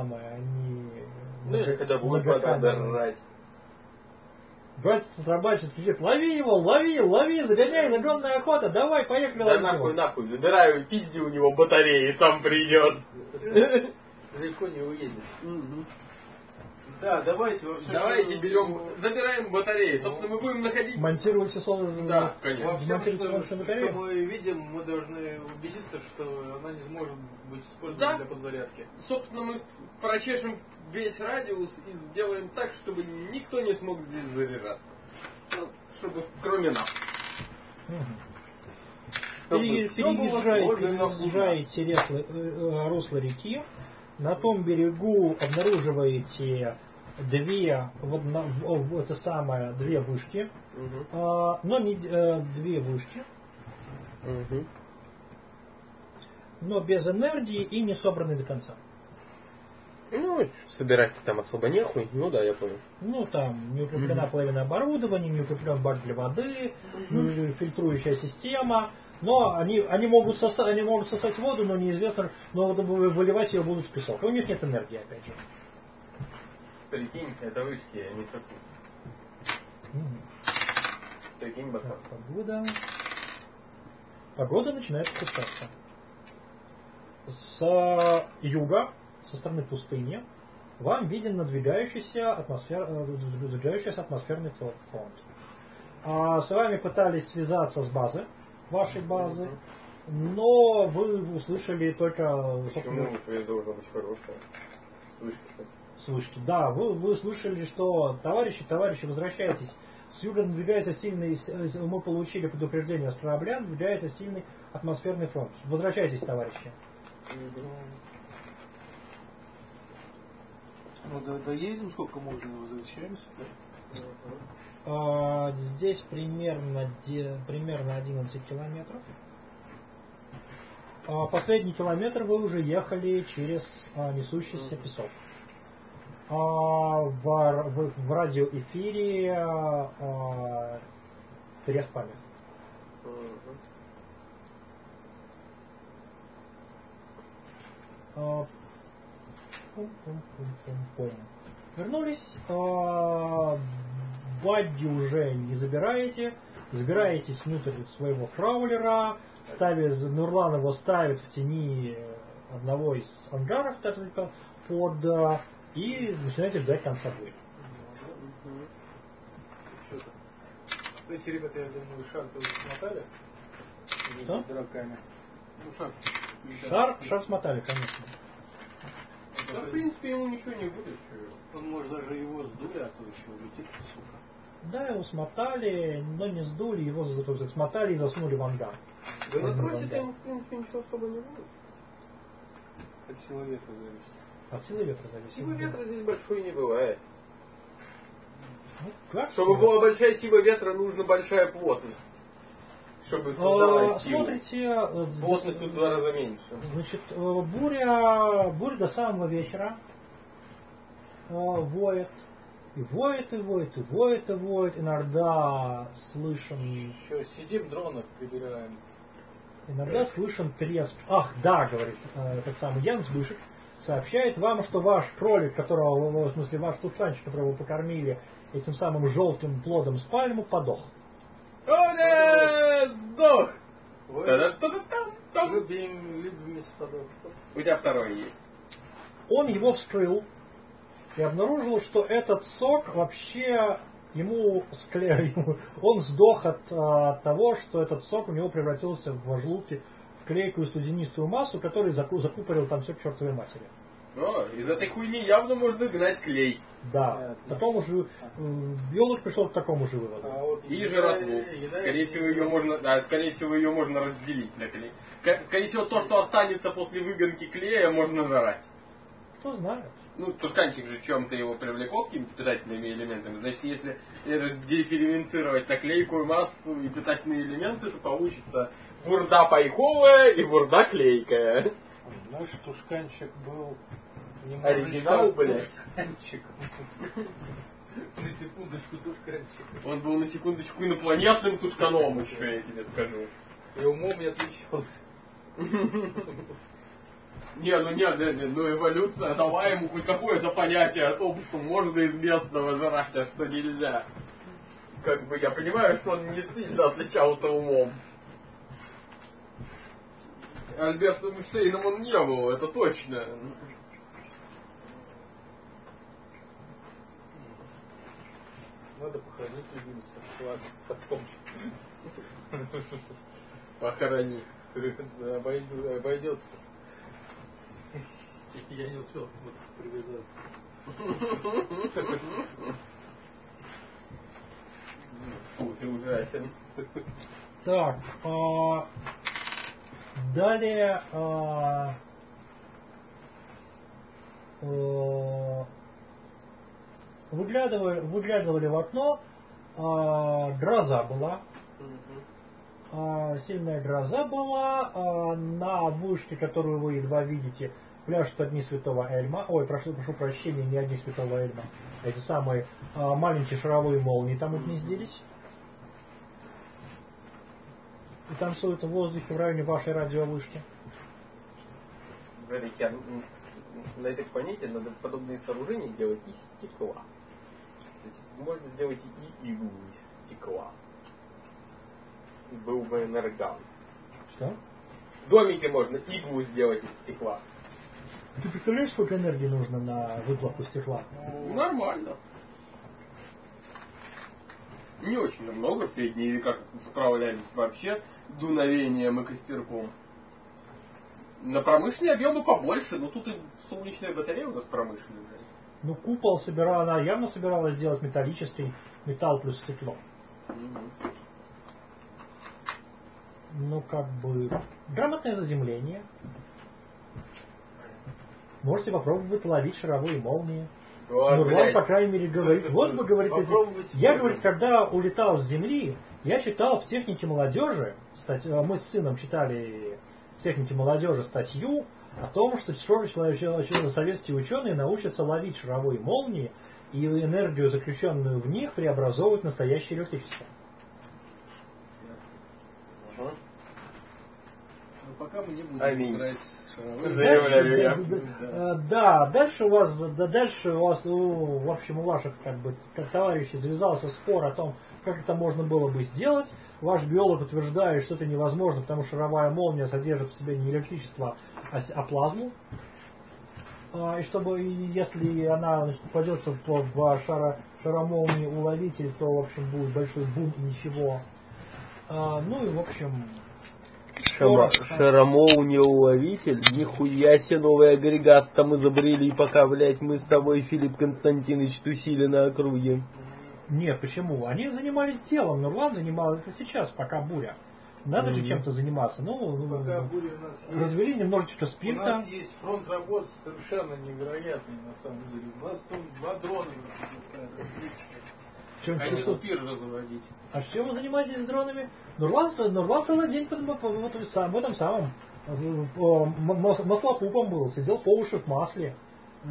или когда будут подобрать. Братец рабочий кричит: лови его, лови, загоняй, загонная охота, давай, поехали. Да нахуй, забираю, пизди у него батареи, сам придет. Далеко не уедет. Да, давайте берем, забираем батареи. Собственно, мы будем находить... Монтируйте солнечную Да, конечно. Во всем, батарею. что мы видим, мы должны убедиться, что она не сможет быть использована для подзарядки. Собственно, мы прочешем весь радиус и сделаем так, чтобы никто не смог здесь заряжаться. Чтобы кроме нас. Переезжаете русло реки. На том берегу обнаруживаете две вышки, но не две вышки, но без энергии и не собраны до конца. Собирать там особо нехуй. Да, я понял. Там не укреплена половина оборудования, не укреплен бак для воды, фильтрующая система. Но они могут сосать воду, но неизвестно, но выливать ее будут в песок. И у них нет энергии, опять же. Прикинь, это вышки, они сосут. Прикинь, бака. Погода начинает ухудшаться. С юга, со стороны пустыни, вам виден надвигающийся атмосферный фронт. С вами пытались связаться с вашей базы, но вы услышали только... Почему связь должна быть хорошая? Слышите, да, вы слышали, что товарищи, возвращайтесь. С юга надвигается сильный... Мы получили предупреждение с корабля, надвигается сильный атмосферный фронт. Возвращайтесь, товарищи. Доедем, сколько можно, возвращаемся, да? Здесь примерно 11 километров. Последний километр вы уже ехали через несущийся песок. В радиоэфире треск памяти. Вернулись. Бадди уже не забираетесь внутрь своего краулера, Нурлан его ставит в тени одного из ангаров, так сказать, и начинаете ждать конца боя. Эти ребята, я думаю, шар тоже смотали. Что? Дураками. Шар смотали, конечно. Да, в принципе, ему ничего не будет. Он может даже его сдули, а то еще улетит, сука. Да, его смотали, но не сдули, его смотали и засунули в ангар. Да на тросе-то ему, в принципе, ничего особо не будет. От силы ветра зависит. От силы ветра зависит. Сила ветра здесь большой не бывает. Чтобы была большая сила ветра, нужна большая плотность. Чтобы создавать силу. Смотрите, плотность в 2 раза меньше. Значит, буря до самого вечера воет. И воет. Иногда слышен... Еще сидим, дронов прибираем. Иногда слышен треск. Ах, да, говорит этот самый Ян Сбышек, сообщает вам, что ваш кролик, которого, в смысле ваш тушканчик, которого вы покормили этим самым желтым плодом с пальмы, подох. О, сдох! Любим подох. У тебя второй есть. Он его вскрыл и обнаружил, что этот сок вообще он сдох от того, что этот сок у него превратился в желудке в клейкую студенистую массу, который закупорил там все к чертовой матери. Из этой хуйни явно можно гнать клей. Да. Потом уже биолог пришел к такому же выводу. И жирослуп. Скорее всего, ее можно разделить на клей. Скорее всего, то, что останется после выгонки клея, можно жрать. Кто знает. Ну, тушканчик же чем-то его привлекло какими-то питательными элементами. Значит, если это дифференцировать на клейкую массу и питательные элементы, то получится бурда пайковая и бурда клейкая. Наш тушканчик был оригинал, блядь. Тушканчик. На секундочку тушканчик. Он был на секундочку инопланетным тушканом еще, я тебе скажу. И умом не отличался. Ну эволюция дала ему хоть какое-то понятие о том, что можно из местного жрать, а что нельзя. Как бы я понимаю, что он не сильно отличался умом. Альбертом Эйнштейном он не был, это точно. Надо похоронить любимца. Ладно, потом. Похорони. Обойдется. Я не успел привязаться. Фу, ты ужасен. Так, далее выглядывали в окно, гроза была. Сильная гроза была, на вышке, которую вы едва видите, пляшут огни Святого Эльма. Ой, прошу прощения, не огни Святого Эльма. Эти самые маленькие шаровые молнии там угнездились. И танцуют в воздухе в районе вашей радиовышки. На этой планете надо подобные сооружения делать из стекла. Можно сделать и иглу из стекла. Был бы энерган. Что? В домике можно иглу сделать из стекла. Ты представляешь, сколько энергии нужно на выплавку стекла? Нормально. Не очень много. В средние века справлялись вообще дуновением и костерком. На промышленные объемы побольше, но тут и солнечная батарея у нас промышленная. Ну, купол она явно собиралась сделать металлический, металл плюс стекло. Ну, как бы, грамотное заземление. Можете попробовать ловить шаровые молнии. Нурлан, по крайней мере, говорит. Вот вы говорите, я, говорит, когда улетал с Земли, я читал в технике молодежи, мы с сыном читали в технике молодежи статью о том, что советские ученые научатся ловить шаровые молнии и энергию, заключенную в них, преобразовывать в настоящее электричество. Пока мы не будем играть дальше у вас, в общем, у ваших как товарищей завязался спор о том, как это можно было бы сделать. Ваш биолог утверждает, что это невозможно, потому что шаровая молния содержит в себе не электричество, а плазму. И чтобы, если она попадется в шаромолнии уловитель, то, в общем, будет большой бум и ничего. Ну и, в общем... Шаромолния уловитель? Нихуя себе новый агрегат там изобрели, пока, блядь, мы с тобой, Филипп Константинович, тусили на округе. Нет, почему? Они занимались делом, Нурлан занимался это сейчас, пока буря. Надо же чем-то заниматься. Пока буря у нас развели немножечко спирта. У нас есть фронт работ совершенно невероятный, на самом деле. У нас там 2 дрона. Они спир разводить. А чем вы занимаетесь с дронами? Нурлан целый день в этом самом маслопупом был, сидел по уши в масле,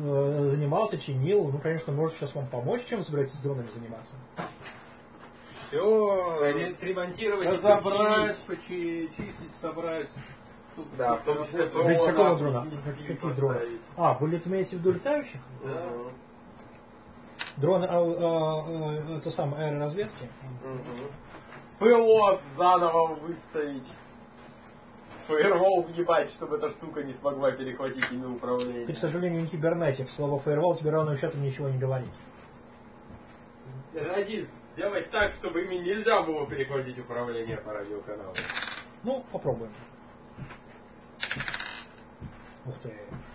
занимался, чинил. Ну, конечно, может сейчас вам помочь, чем вы собираетесь с дронами заниматься? все Ремонтировать, и разобрать, починить. почистить, собрать. Да, в том числе Блин, дрона. какого дрона? снести, Какие дроны? поставить. Вы имеете в виду летающих? Да. Дроны, это самое, аэроразведки? Пилот заново выставить. Фаервол въебать, чтобы эта штука не смогла перехватить ими управление. Ты, к сожалению, не кибернетик. Слово фаервол тебе равным счетом ничего не говорит. Радист, сделать так, чтобы ими нельзя было перехватить управление по радиоканалу. Ну, попробуем. Ух ты.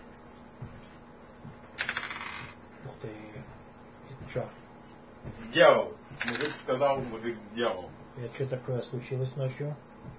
Ух ты. Чё? Сделал. Мужик сказал, мужик сделал. Это что такое случилось ночью?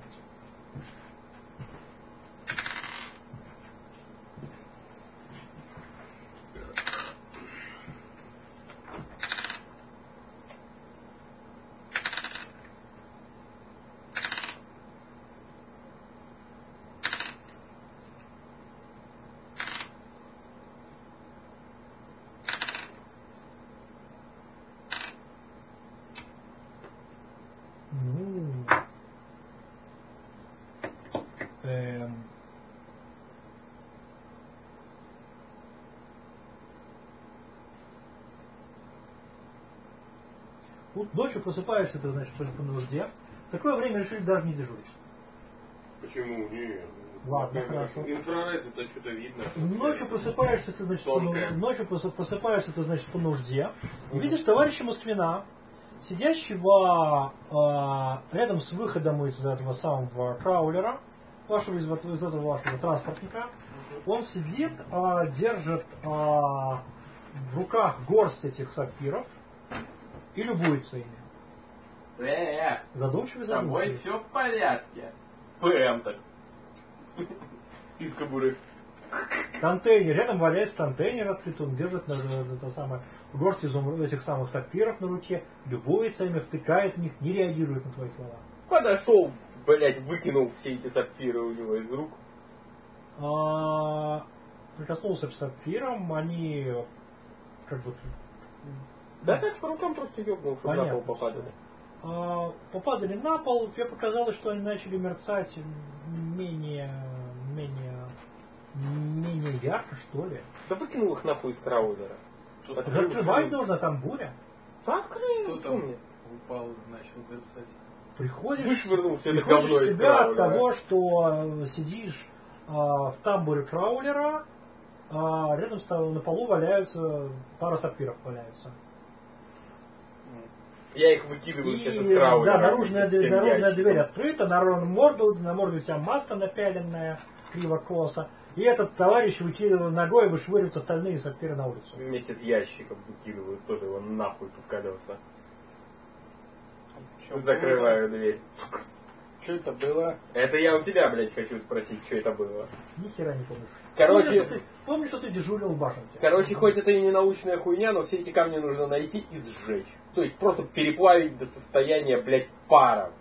Вот ночью просыпаешься, ты, значит, по нужде. В такое время решили даже не дежурить. Почему? Нет. Ладно, хорошо. Инфраред это что-то видно. Ночью просыпаешься, ты, значит, ночью просыпаешься, ты, значит, по нужде. И видишь товарища Москвина, сидящего рядом с выходом из этого самого краулера, из этого вашего транспортника. Он сидит, держит в руках горсть этих сапфиров и любуется ими. Задумчивый, с тобой задумчивый. все в порядке. ПМ так. Из кобуры. Контейнер. Рядом валяется контейнер открытый. Он держит горсть этих самых сапфиров на руке, любуется ими, втыкает в них, не реагирует на твои слова. Подошел, блять, выкинул все эти сапфиры у него из рук. Прикоснулся к сапфирам, они как бы... Да так по рукам просто ёбнул, чтобы на пол попадали. Попадали на пол, тебе показалось, что они начали мерцать менее ярко, что ли. Да выкинул их нахуй из краулера. Открывать нужно, там буря. Да открой, Кто что там мне? упал, начал мерцать. Приходишь Вышвырнул все это в говно из себя от краулера. того, что сидишь в тамбуре краулера, рядом с тобой на полу валяются, пара сапфиров валяются. Я их выкидываю сейчас из И, краулера. да, наружная дверь открыта, на морду у тебя маска напяленная, криво-косо. И этот товарищ выкидывает ногой и вышвыривает остальные сапфиры на улицу. Вместе с ящиком выкидывают, тоже его нахуй под колеса. Закрываю дверь. Что это было? Это я у тебя, блядь, хочу спросить, что это было. Ни хера не помнишь. Короче, Помнишь, что ты дежурил в башенке? Короче, хоть это и не научная хуйня, но все эти камни нужно найти и сжечь. То есть просто переплавить до состояния, блядь, пара.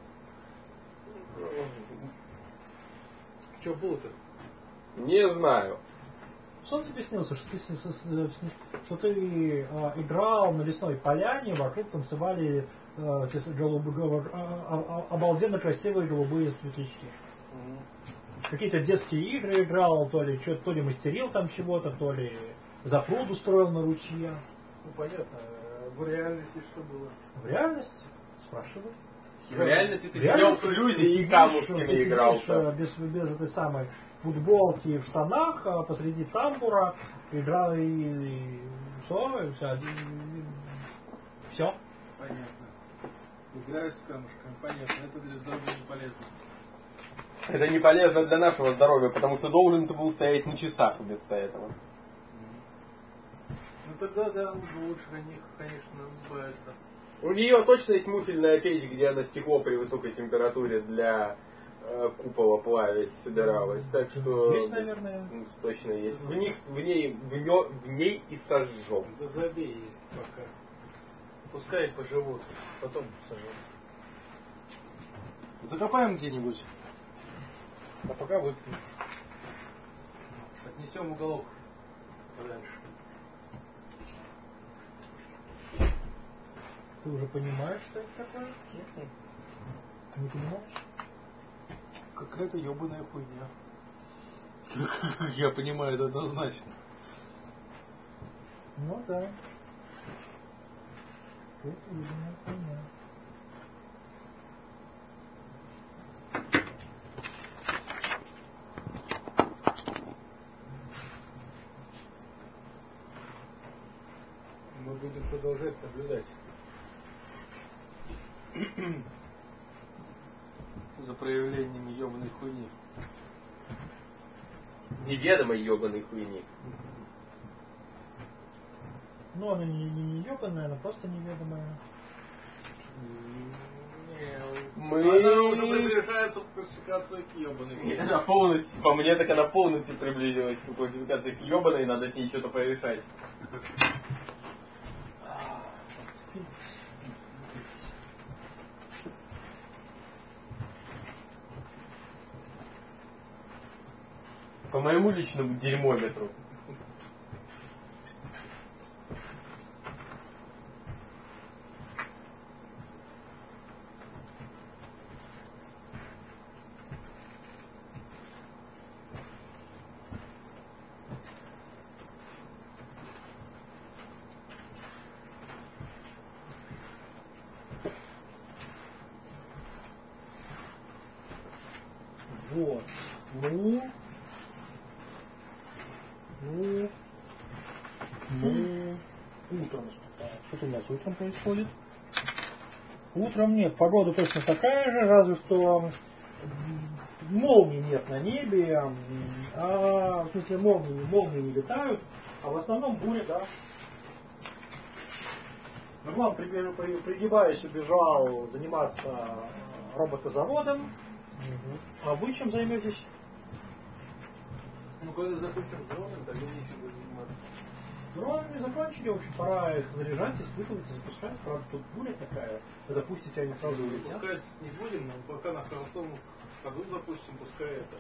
Что было-то? Не знаю. Сон тебе снился, что ты играл на лесной поляне, вокруг танцевали обалденно красивые голубые светлячки. Какие-то детские игры играл, то ли мастерил там чего-то, то ли запруд устроил на ручье. Ну понятно. В реальности что было? В реальности? Спрашивай. В реальности ты сидел в иллюзии и камушками игрался. Без этой самой футболки в штанах посреди тамбура играл и все. Понятно. Играют с камушками, понятно. Это для здоровья не полезно. Это не полезно для нашего здоровья, потому что должен ты был стоять на часах вместо этого. Ну тогда да, лучше о них, конечно, избавиться. У нее точно есть муфельная печь, где она стекло при высокой температуре для купола плавить собиралась. Так что... Есть, наверное. Точно есть. В ней и сожжем. Да забей их пока. Пускай поживут, потом сожжем. Закопаем где-нибудь. А пока выпьем. Отнесем в уголок подальше. Ты уже понимаешь, что это такое? Ты не понимаешь? Какая-то ебаная хуйня. Я понимаю это однозначно. Ну да. Это ебаная хуйня. Мы будем продолжать наблюдать за проявлениями ебаной хуйни. Неведомой ебаной хуйни. Ну, она не ебаная, она просто неведомая. Она уже приближается к классификации к ебаной хуйни. Она полностью, по мне, так она полностью приблизилась к классификации к ебаной, надо с ней что-то порешать. По моему личному дерьмометру. Вот. Утром наступает. Что-то у нас утром происходит. Утром нет, погода точно такая же, разве что молний нет на небе, в смысле молнии не летают, а в основном буря, да. Нурлан, пригибаясь, убежал заниматься роботозаводом. А вы чем займетесь? Ну, когда закончим дроном, тогда нечем будет заниматься. Дроны не закончили, в общем, пора их заряжать, испытывать и запускать. Правда, тут буря такая, запустите, они сразу улетят. Запускать не будем, но пока на холостом ходу запустим, пускай это.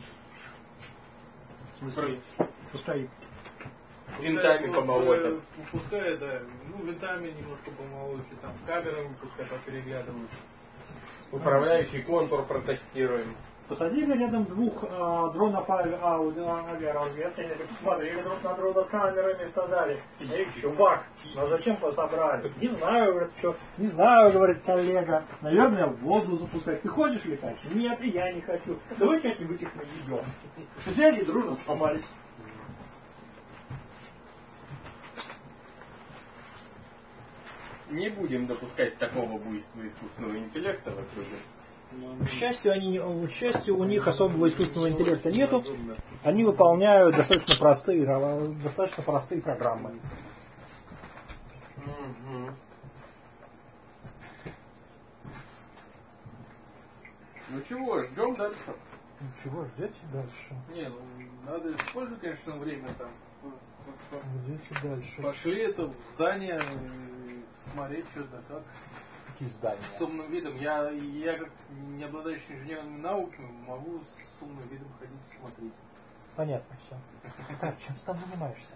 В смысле, пускай Винтами помолотят. Пускай, да, ну, винтами немножко помолочат, там, камерами пускай попереглядывают. Управляющий контур протестируем. посадили рядом двух дронов авиаразведки, они посмотрели друг на друга камерами и сказали: эй, чувак, ну зачем вы собрали? Не знаю, говорит, что, не знаю, говорит коллега, наверное, в воду запускать. Ты хочешь летать? Нет, и я не хочу. Давай как-нибудь их наебем. Взяли и дружно сломались. Не будем допускать такого буйства искусственного интеллекта в округе. К счастью, у них особого искусственного интеллекта нету. Они выполняют достаточно простые программы. Ну чего, ждем дальше. Ну, чего ждете дальше? Не, ну надо использовать, конечно, время там. Ждете дальше. Пошли это в здание, смотреть, что да как. Какие здания? С умным видом. Я как не обладающий инженерными науками, могу с умным видом ходить и смотреть. Понятно все. Так, чем ты там занимаешься?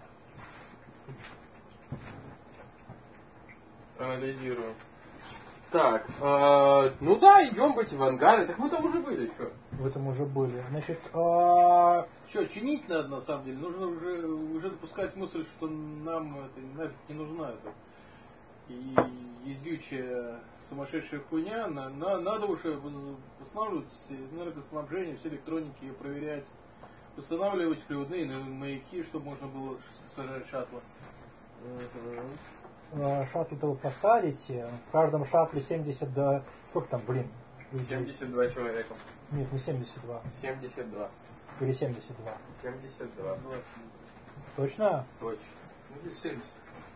Анализирую. Так, ну да, идем в эти в ангары. Так мы там уже были, что? В этом уже были. Значит, Что, чинить надо на самом деле? Нужно уже допускать мысль, что нам это нафиг не нужна это. И ездючая сумасшедшая хуйня, надо уже устанавливать энергоснабжение, все электроники, ее проверять, устанавливать приводные маяки, чтобы можно было сажать шаттлы. шаттл-то вы посадите, в каждом шаттле 70 до... Сколько там, блин? 72 человека. Нет, не 72. 72. Или 72. 72. Точно? Точно. Ну, 70.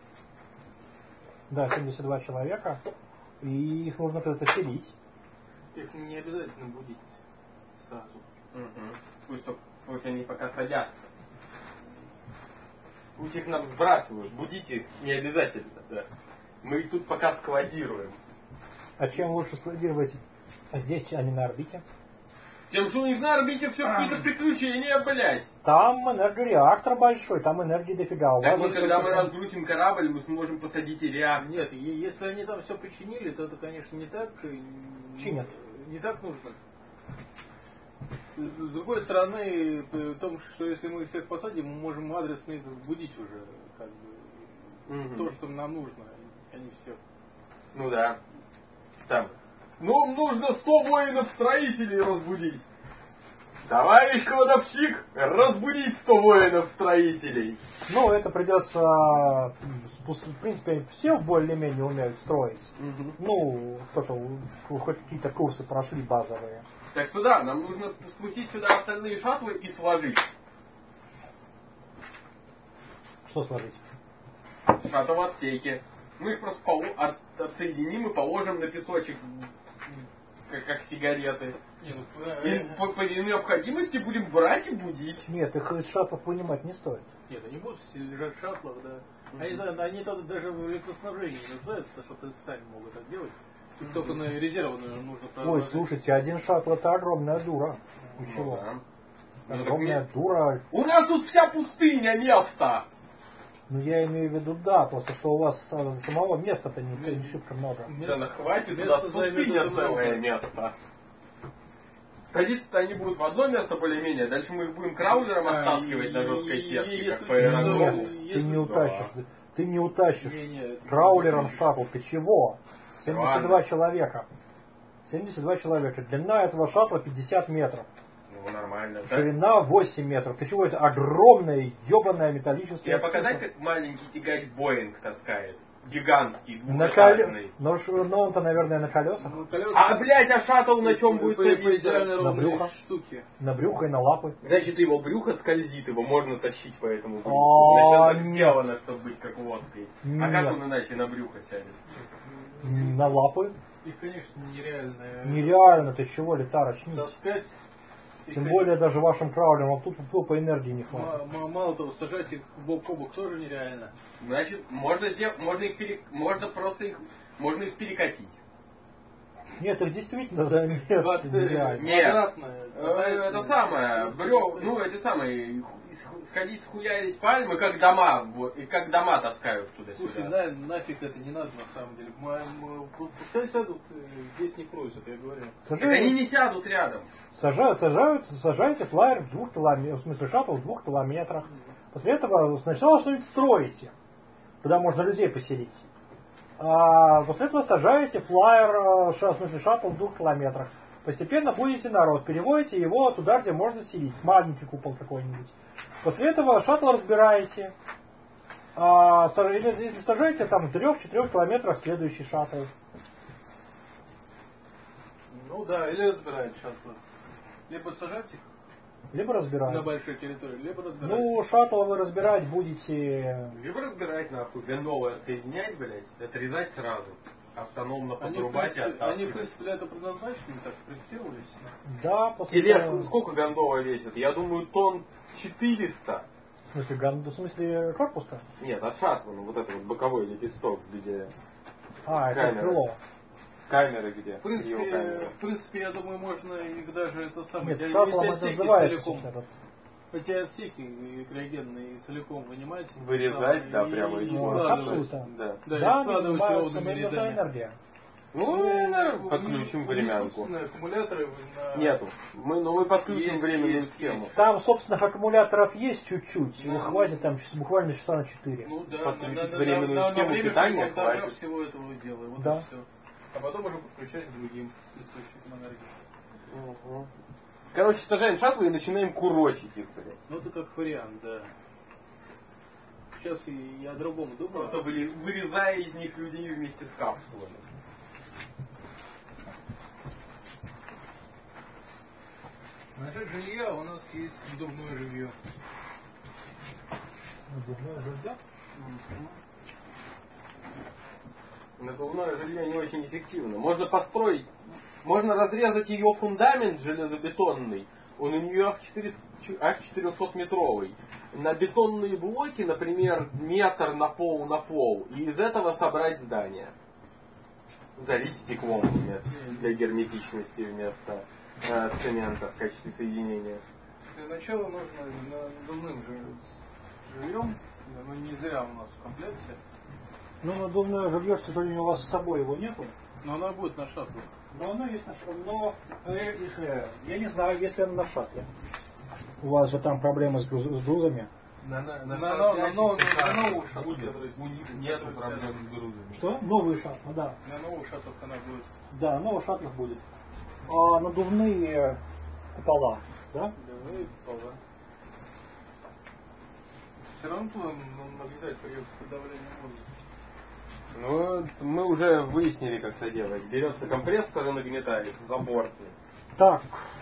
Да, 72 человека. И их нужно как-то селить. Их не обязательно будить сразу. Пусть они пока садятся. Пусть их нам сбрасывают. Будить их не обязательно, да. Мы их тут пока складируем. А чем лучше складировать здесь, а не на орбите? Тем, что у них на орбите все какие-то приключения, блядь. Там энергореактор большой, там энергии дофига. У Так вас вот, когда мы разгрузим корабль, мы сможем посадить и реактор. Нет, если они там все починили, то это, конечно, не так. Чинят. Не так нужно. С другой стороны, в том, что если мы всех посадим, мы можем адресно их будить уже, как бы, то, что нам нужно, а не всех. Ну да. Там. Нам нужно 100 воинов-строителей разбудить. Товарищ кладовщик, разбудить 100 воинов-строителей. Ну, это придется, в принципе, все более-менее умеют строить. Ну, кто-то, хоть какие-то курсы прошли базовые. Так что да, нам нужно спустить сюда остальные шаттлы и сложить. Что сложить? Шаттл в отсеке. Мы их просто отсоединим и положим на песочек, как сигареты. Не, И по необходимости будем брать и будить. Нет, их из шаттлов вынимать не стоит. Нет, они будут лежать в шаттлах, да. Они даже в электроснабжении не нуждаются, что-то сами могут так делать. Тут только на резервную нужно Ой, проложить. слушайте, один шаттл это огромная дура. Ну Ничего. да. Огромная дура. У нас тут вся пустыня места. Ну я имею в виду, да, просто что у вас самого места-то не шибко много. Да, хватит, у Место нас займет пустыня это много. целое место. Садиться-то они будут в одно место более-менее, дальше мы их будем краулером оттаскивать на жесткой сетке, если как по аэродрому. Нет, ты не утащишь. Ты не утащишь Не, краулером шаттл. Ты чего? 72 Ладно. человека. 72 человека. Длина этого шаттла 50 метров. Ну, нормально. Да? Ширина 8 метров. Ты чего, это огромная, ебаная металлическая... Я показать, как маленький тягач Боинг таскает. Гигантский, На двухэтажный. но он-то, наверное, на колесах. А, блядь, а шаттл на чем будет по садиться? идеально На ровной брюхо. штуке. На брюхо и на лапы. Значит, его брюхо скользит, его можно тащить по этому брюху. О, Значит, так нет. сделано, чтобы быть как лодкой. А Нет. как он иначе на брюхо сядет? На лапы. Их, конечно, нереально Нереально, ты чего, Летар, очнись. таскать. И, Тем конечно, более даже вашим краулером, а тут по энергии не хватит. Мало того, сажать их бок о бок тоже нереально. Значит, можно сделать, можно их перекатить. Нет, их действительно займет нереально. Нет. Квадратное. Это самое, ну эти самые, сходить схуярить пальмы, как дома, вот, и как дома таскают Слушай, туда-сюда. нафиг это не надо на самом деле. Пускай сядут, здесь не крутят, я говорю. Так они не сядут рядом. Сажаете флайер в 2 километрах, в смысле шаттл в 2 километрах. После этого сначала что-нибудь строите, куда можно людей поселить. А после этого сажаете флайер, в смысле шаттл в 2 километрах. Постепенно будете народ, переводите его туда, где можно селить. Маленький купол какой-нибудь. После этого шаттл разбираете. Или сажаете там в 3-4 километрах следующий шаттл. Ну да, или разбирать шаттлы. Либо сажать их Либо на разбираете. большой территории, либо разбирать. Ну, шаттл вы разбирать будете... Либо разбирать нахуй, гондолы отсоединять, блядь, отрезать сразу. Автономно Они, подрубать и они, в оттаскивать. принципе, для этого предназначены, так проектировались. Да, после Тележку, этого... сколько гондола весит? Я думаю, тонн 400. В смысле корпус-то? Нет, от шаттла, ну вот это вот боковой лепесток, где Это камера. крыло. Камеры где. В Его камера. принципе, я думаю, можно их даже это самое... Нет, шаттлом это называется. целиком, эти отсеки криогенные целиком вынимать. Вырезать, да, прямо из и него. складывать. Капсулы-то. Да. Да, и Да, складывать занимаются ровными электронной рядами. энергией. Ну, подключим времянку. Собственные аккумуляторы на... Нету. Мы подключим Есть, временную есть, схему. есть. Там собственных аккумуляторов есть чуть-чуть. Ну, Его хватит там буквально часа на 4. Ну да, Подключить временную схему время питания монтажа хватит. всего этого дела. Вот Да. и все. А потом уже подключать к другим источникам энергии. Угу. Короче, сажаем шаттлы и начинаем курочить их, блядь. Ну это как вариант, да. Сейчас я о другом думаю. Просто вырезая из них людей вместе с капсулами. Насчет жилья у нас есть надувное жилье. Надувное жилье не очень эффективно. Можно построить, можно разрезать ее фундамент железобетонный. Он у нее аж 400-метровый. На бетонные блоки, например, метр на пол, и из этого собрать здание. Залить стеклом вместо, для герметичности вместо цемента в качестве соединения. Для начала нужно надувным жильем, но не зря у нас в комплекте. Ну, надувное жилье, к сожалению, у вас с собой его нету. Но она будет на шаттлах. Но оно есть на шаттле. Но я не знаю, если оно на шаттле. У вас же там проблемы с грузами. На новых шаттлах будет. Нет проблем с грузами. Что? Новые шаттлы, да. На новых шаттлах она будет. Да, на новых шаттлах будет. А надувные купола, да? Да, и купола. Все равно туда нагнетать придется под давлением воздуха. Ну, мы уже выяснили, как это делать. Берется компрессор и нагнетает забортный. Так.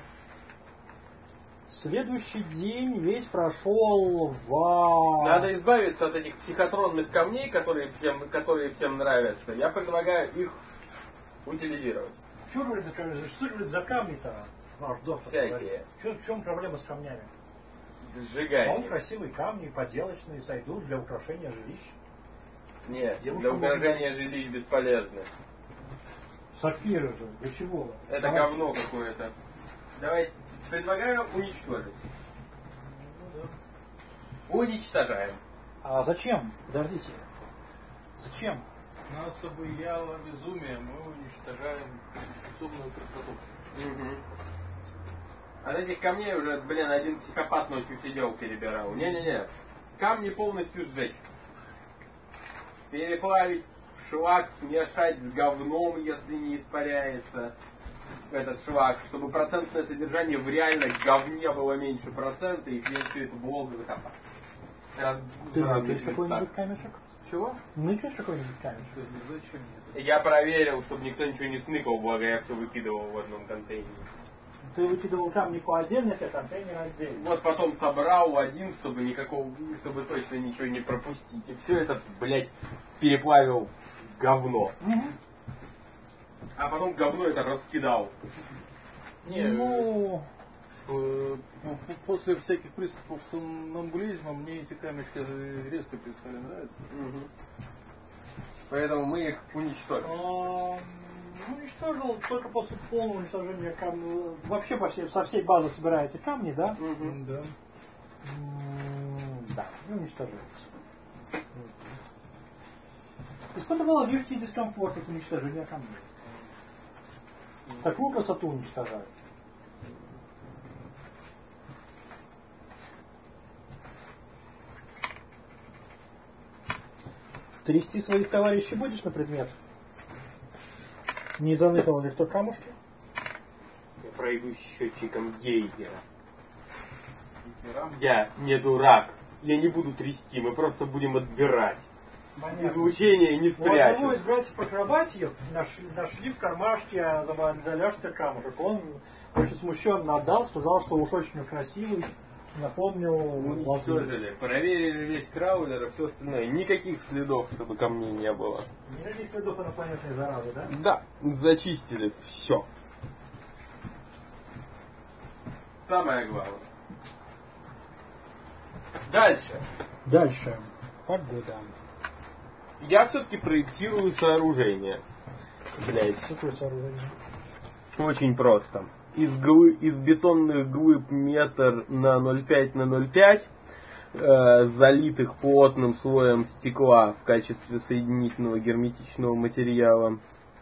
Следующий день весь прошел в... Надо избавиться от этих психотронных камней, которые всем нравятся. Я предлагаю их утилизировать. Что же за камни-то, ваш доктор? Всякие. В чем проблема с камнями? Сжигание. Вполне красивые камни, поделочные, сойдут для украшения жилищ. Нет, Девушка для украшения жилищ бесполезны. Сапфиры же, для чего? Это говно какое-то. Давай, предлагаю уничтожить. Ну, да. Уничтожаем. А зачем? Подождите. Зачем? Нас обуяло безумие, мы уничтожаем безумную красоту. От этих камней уже, один психопат ночью сидел, перебирал. Не-не-не. Камни полностью сжечь. Переплавить шлак, смешать с говном, если не испаряется этот шлак, чтобы процентное содержание в реально говне было меньше процента, и все это Волгу закопать. Ты ныкаешь какой-нибудь камешек? Чего? Ныкаешь какой-нибудь камешек? Зачем мне? Я проверил, чтобы никто ничего не сныкал, благо я все выкидывал в одном контейнере. Ты выкидывал камни по отдельности, а контейнер отдельно. Вот потом собрал один, чтобы точно ничего не пропустить. И все это, переплавил в говно. А потом говно это раскидал. Не, после всяких приступов сомнамбулизма мне эти камешки резко перестали нравиться. Поэтому мы их уничтожим. Уничтожил только после полного уничтожения камней. Вообще со всей базы собираете камни, да? Да. Да, уничтожается. Испытывала легкий дискомфорт от уничтожения камней. Такую красоту уничтожают. Трясти своих товарищей будешь на предмет? Не заныкал ли кто камушки? Я пройду счетчиком Гейгера. Я не дурак. Я не буду трясти, мы просто будем отбирать. Понятно. Излучение не У одного из спрячут. братьев акробатиев нашли в кармашке заляжется камушек. Он очень смущенно отдал, сказал, что уж очень красивый. Напомню, Уничтожили. Проверили весь краулер и все остальное. Никаких следов, чтобы камней не было. Никаких следов инопланетной заразы, да? Да, зачистили все. Самое главное. Дальше. Погода. Я все-таки проектирую сооружение. Какое сооружение? Очень просто. Из бетонных глыб метр на 0,5 на 0,5, залитых плотным слоем стекла в качестве соединительного герметичного материала.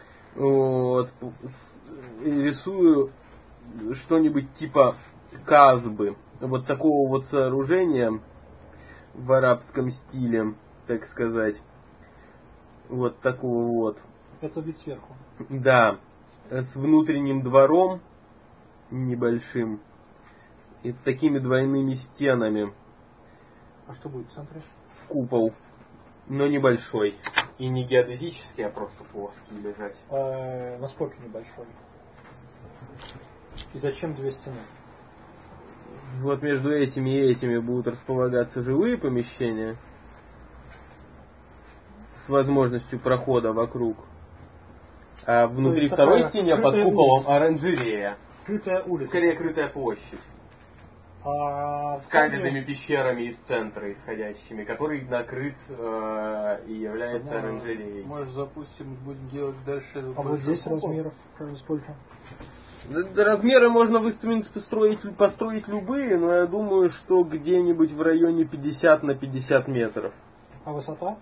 Рисую что-нибудь типа казбы. Вот такого вот сооружения в арабском стиле, так сказать. Вот такого вот. Это вид сверху. Да. С внутренним двором небольшим и такими двойными стенами. А что будет в центре? Купол, но небольшой. И не геодезический, а просто плоский лежать. Насколько небольшой? И зачем две стены? Вот между этими и этими будут располагаться жилые помещения с возможностью прохода вокруг. А внутри второй стены под куполом оранжерея. Крытая улица. Скорее крытая площадь. С каменными пещерами из центра исходящими, который накрыт и является оранжереей. Может, запустим, будем делать дальше. А вот здесь размеров сколько? Размеры можно выставить, построить любые, но я думаю, что где-нибудь в районе 50 на 50 метров. А высота?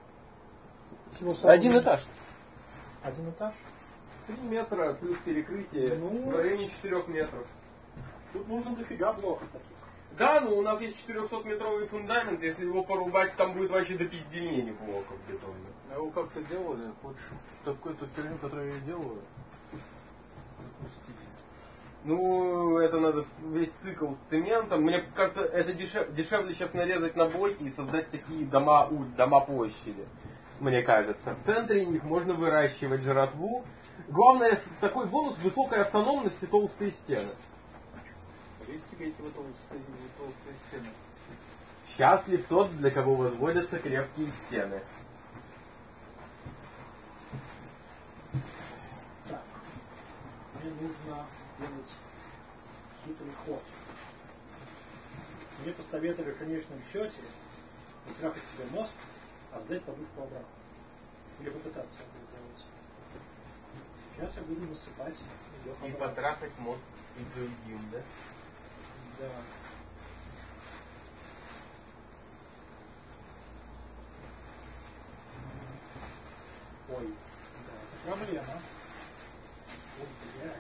Один этаж. Один этаж? 3 метра плюс перекрытие в районе 4 метров. Тут нужно дофига блоков таких. Да, но у нас есть 400-метровый фундамент, если его порубать, там будет вообще до пизденения блоков бетонных. А его как-то делали? Хочешь такую-то херню, которую я делаю? Запустите. Ну, это надо весь цикл с цементом. Мне кажется, это дешевле сейчас нарезать на блоки и создать такие дома площади. Мне кажется. В центре них можно выращивать жратву. Главное, такой бонус высокой автономности, толстые стены. Пристегайте в толстые стены. Счастлив тот, для кого возводятся крепкие стены. Так. Мне нужно сделать хитрый ход. Мне посоветовали в конечном счете утрапать себе мозг, а сдать подушку обратно. Или попытаться это сделать. Сейчас я буду насыпать ее И обратно. потрахать мозг и другим, да? Да. Ой, да, это проблема. Вот, блядь.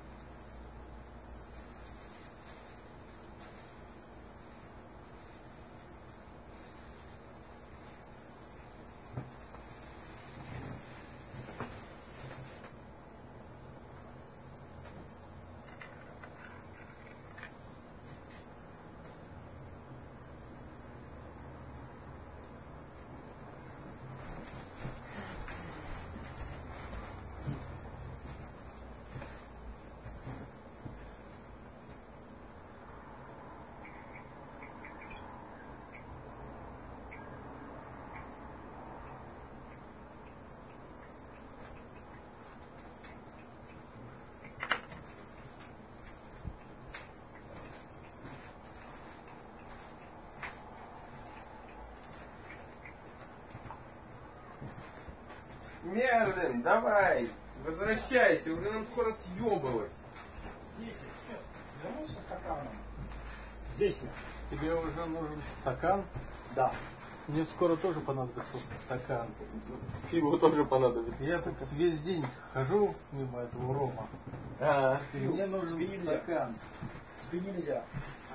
Мерлин, давай, возвращайся, уже нам скоро съебывать. Здесь я сейчас вернулся с стаканом. Здесь я. Тебе уже нужен стакан? Да. Мне скоро тоже понадобится стакан. Его тоже понадобится. Я тут весь день хожу мимо этого рома. И мне нужен тебе нельзя. стакан. Тебе нельзя.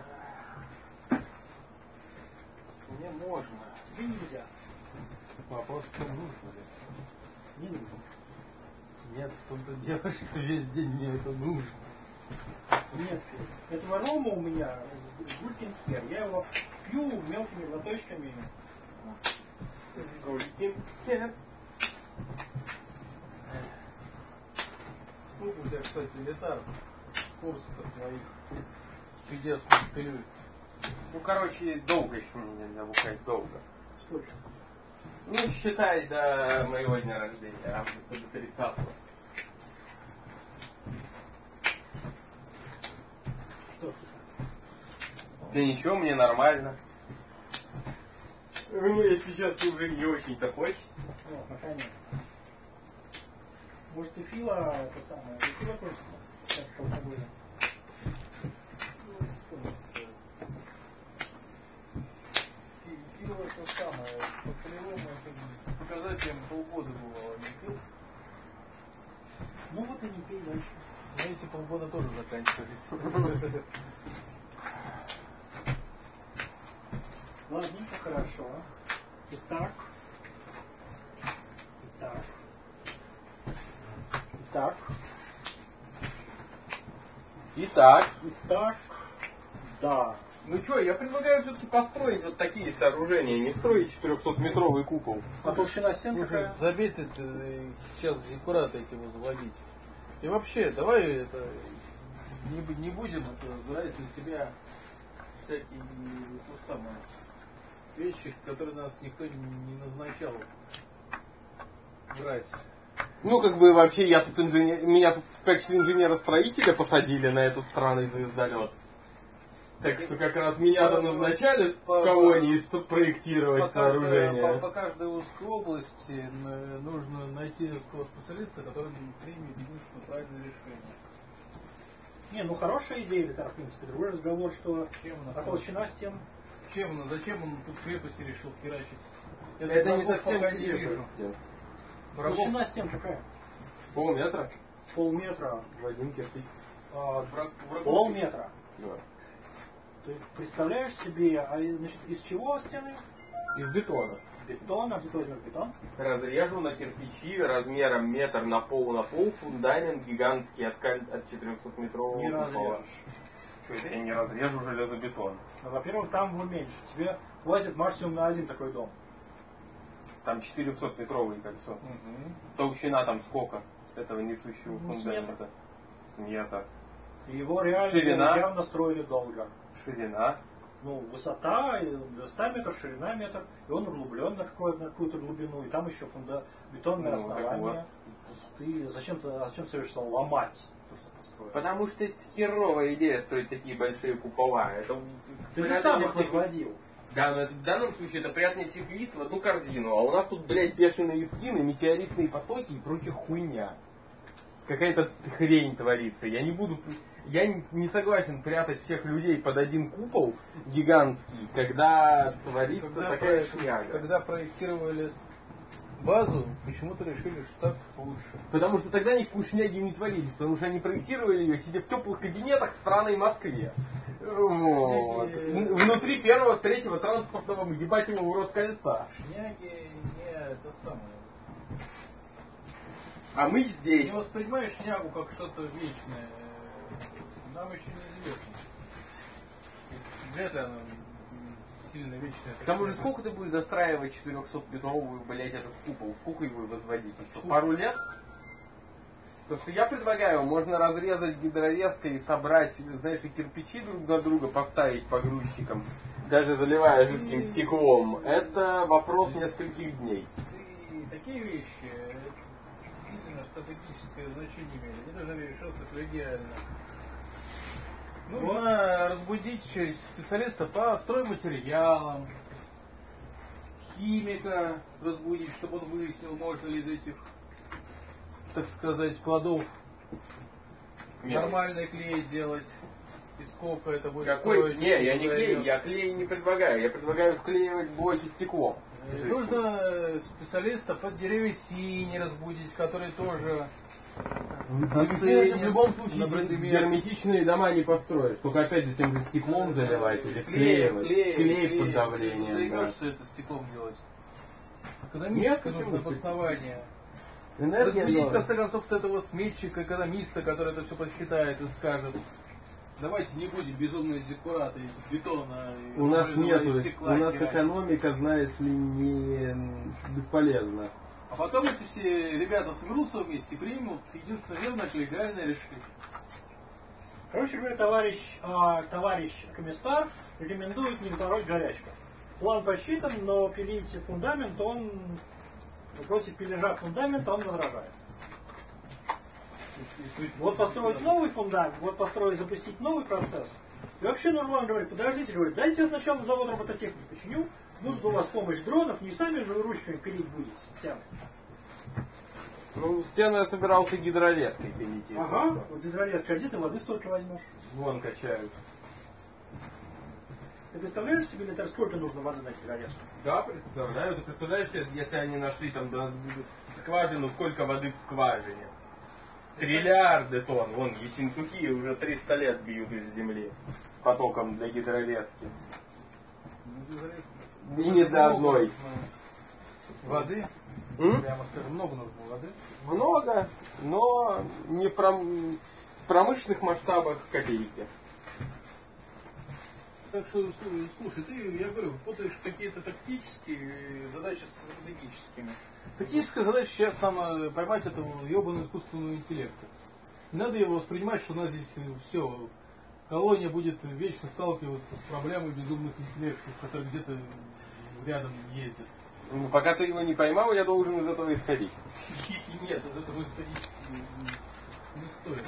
Мне можно. Тебе нельзя. Вопрос в том, нужно ли. Не нужно. Нет, в том-то дело, что весь день мне это нужно. Нет, этого рома у меня Гулькин хер. Я его пью мелкими глоточками. Гулькин хер. Сколько у тебя, кстати, летар курсов твоих чудесных пилюль? Ну, короче, долго еще мне нельзя бухать, долго. Сколько? Ну, считай до моего дня рождения, августа до 30-го. Что? Да ничего, мне нормально. Ну, если сейчас уже не очень-то хочешь. Вот, наконец-то. Может и Фила это самое. И Фила тоже так что алкоголя. Пил это самое, по-полевому это показателем полгода бывало, не пил. Ну вот и не пей дальше. Но эти полгода тоже заканчивались. Ладненько, хорошо. Итак. Итак. Да. Ну что, я предлагаю все-таки построить вот такие сооружения, не строить 400-метровый купол. А толщина стен Слушай, какая? забей ты сейчас зиккураты эти возводить. И вообще, давай это не будем брать на себя всякие вещи, которые нас никто не назначал брать. Ну, как бы вообще, я тут меня тут в качестве инженера-строителя посадили на этот странный звездолет. Так что как раз меня-то назначали в колонии проектировать сооружение. По каждой узкой области нужно найти такого специалиста, который примет единственно правильное решение. Не, ну хорошая идея элитар, в принципе. Другой разговор, что толщина стен. Зачем он тут крепости решил херачить? Это не совсем пока не вижу. Толщина стен какая? Полметра? Полметра. В один кирпич. Полметра. Да. Ты представляешь себе, значит, из чего стены? Из бетона. Бетон, а где ты возьмешь бетон? Разрежу на кирпичи размером метр на пол фундамент гигантский от 400-метрового Не купола. разрежешь. Что это я не разрежу железобетон? Ну, во-первых, там его меньше. Тебе хватит максимум на один такой дом. Там 400-метровое кольцо. Толщина там сколько? Этого несущего фундамента. С метр. И его реально Ширина? явно строили долго. Ширина. Ну, высота 100 метров, ширина метр, и он углублен на какую-то глубину, и там еще бетонное основание. Ты зачем совершенно ломать то, что построил? Потому что это херовая идея строить такие большие купола. Это Ты же сам их возводил. Да, но это, в данном случае это прятание всех яиц в одну корзину. А у нас тут, блядь, бешеные скины, метеоритные потоки и прочая хуйня. Какая-то хрень творится. Я не согласен прятать всех людей под один купол гигантский, когда творится такая шняга. Когда проектировали базу, почему-то решили, что так лучше. Потому что тогда никакой шняги не творились, потому что они проектировали ее, сидя в теплых кабинетах в сраной Москве. Вот. Внутри первого, третьего транспортного ебательного Роскольца. Шняги не это самое. А мы здесь. Не воспринимаешь шнягу как что-то вечное. Нам еще неизвестно. Где-то она сильно вечная. К тому же сколько ты будешь достраивать 400-метровую, блять, этот купол? Сколько его возводить? Еще пару лет? То, что я предлагаю, можно разрезать гидрорезкой и собрать, знаешь, и кирпичи друг на друга поставить погрузчиком, даже заливая жидким стеклом. Это вопрос нескольких дней. И такие вещи сильно стратегическое значение имели. Они должны решаться коллегиально. Нужно разбудить специалиста по стройматериалам, химика разбудить, чтобы он выяснил, можно ли из этих, так сказать, плодов нормальный клей делать, и сколько это будет Какой? стоить. Не, я не клей, я клей не предлагаю. Я предлагаю вклеивать блоки стеклом. Нужно специалиста по деревесине разбудить, который тоже В любом случае герметичные дома не построишь. Только опять же тем же стеклом заливать или вклеивать. Клей под давлением. Ты займешься это стеклом делать. Нет, Экономическое почему? нужно обоснование. Энергия Разбудить, в должна. конце концов, этого сметчика, экономиста, который это все посчитает и скажет: давайте не будем безумные зиккураты из бетона. У нас нету, стекла, у нас херачить. экономика, знаешь ли, не бесполезна. А потом эти все ребята соберутся вместе и примут единственное верное коллегиальное решение. Короче говоря, товарищ комиссар рекомендует не пороть горячку. План посчитан, но пилить фундамент, он против пилежа фундамента он возражает. Вот построить новый фундамент, вот построить, запустить новый процесс. И вообще Нурлан говорит: подождите, говорит, дайте я сначала завод робототехники починю, будут у вас помощь дронов, не сами же вы ручками пилить будете стены. Ну, стену я собирался гидрорезкой пилить. Ага, вот гидрорезка, где ты воды столько возьмешь? Вон качают. Ты представляешь себе, Литер, сколько нужно воды на гидрорезку? Да, представляю. Ты представляешь, если они нашли там скважину, сколько воды в скважине? Триллиарды тонн. Вон, Ессентуки уже 300 лет бьют из земли потоком для гидрорезки. И не до одной. Воды? Прямо скажем, много нужно воды. Много, но не в промышленных масштабах копейки. Так что, слушай, ты, я говорю, путаешь какие-то тактические задачи с стратегическими. Тактическая задача сейчас поймать этого ебаного искусственного интеллекта. Не надо его воспринимать, что у нас здесь все, колония будет вечно сталкиваться с проблемой безумных интеллектов, которые где-то рядом ездят. Ну, пока ты его не поймал, я должен из этого исходить. Нет, из этого исходить не стоит.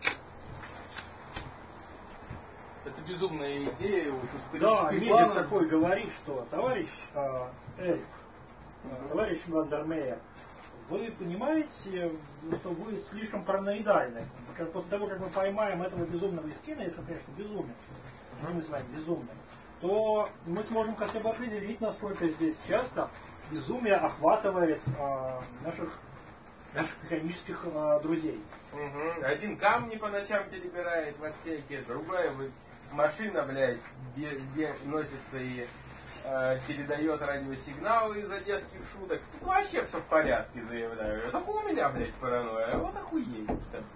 Это безумная идея, Да, исторический Миллер план. такой говорит, что товарищ Эльф, товарищ Вандермеер вы понимаете, что вы слишком параноидальны. После того, как мы поймаем этого безумного Искина, если он, конечно, безумен, мы с вами безумны, то мы сможем хотя бы определить, насколько здесь часто безумие охватывает наших механических друзей. Один камни по ночам перебирает в отсеке, другая машина, блядь, носится и передает радиосигналы из-за детских шуток. Вообще все в порядке, заявляю. Только у меня, блядь, паранойя. Вот охуеть.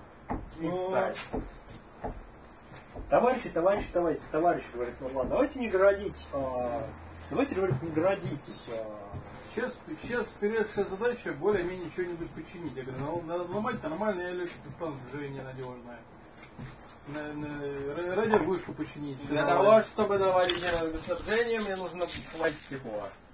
Товарищи, говорит Нурлан, давайте не городить. Давайте, говорит, не городить. Сейчас впередшая задача более-менее что-нибудь починить. Я говорю, надо ломать нормальное электроснабжение надежное. Радиовышку починить. Для того, чтобы наводить энергоснабжение, мне нужно хватить стекла.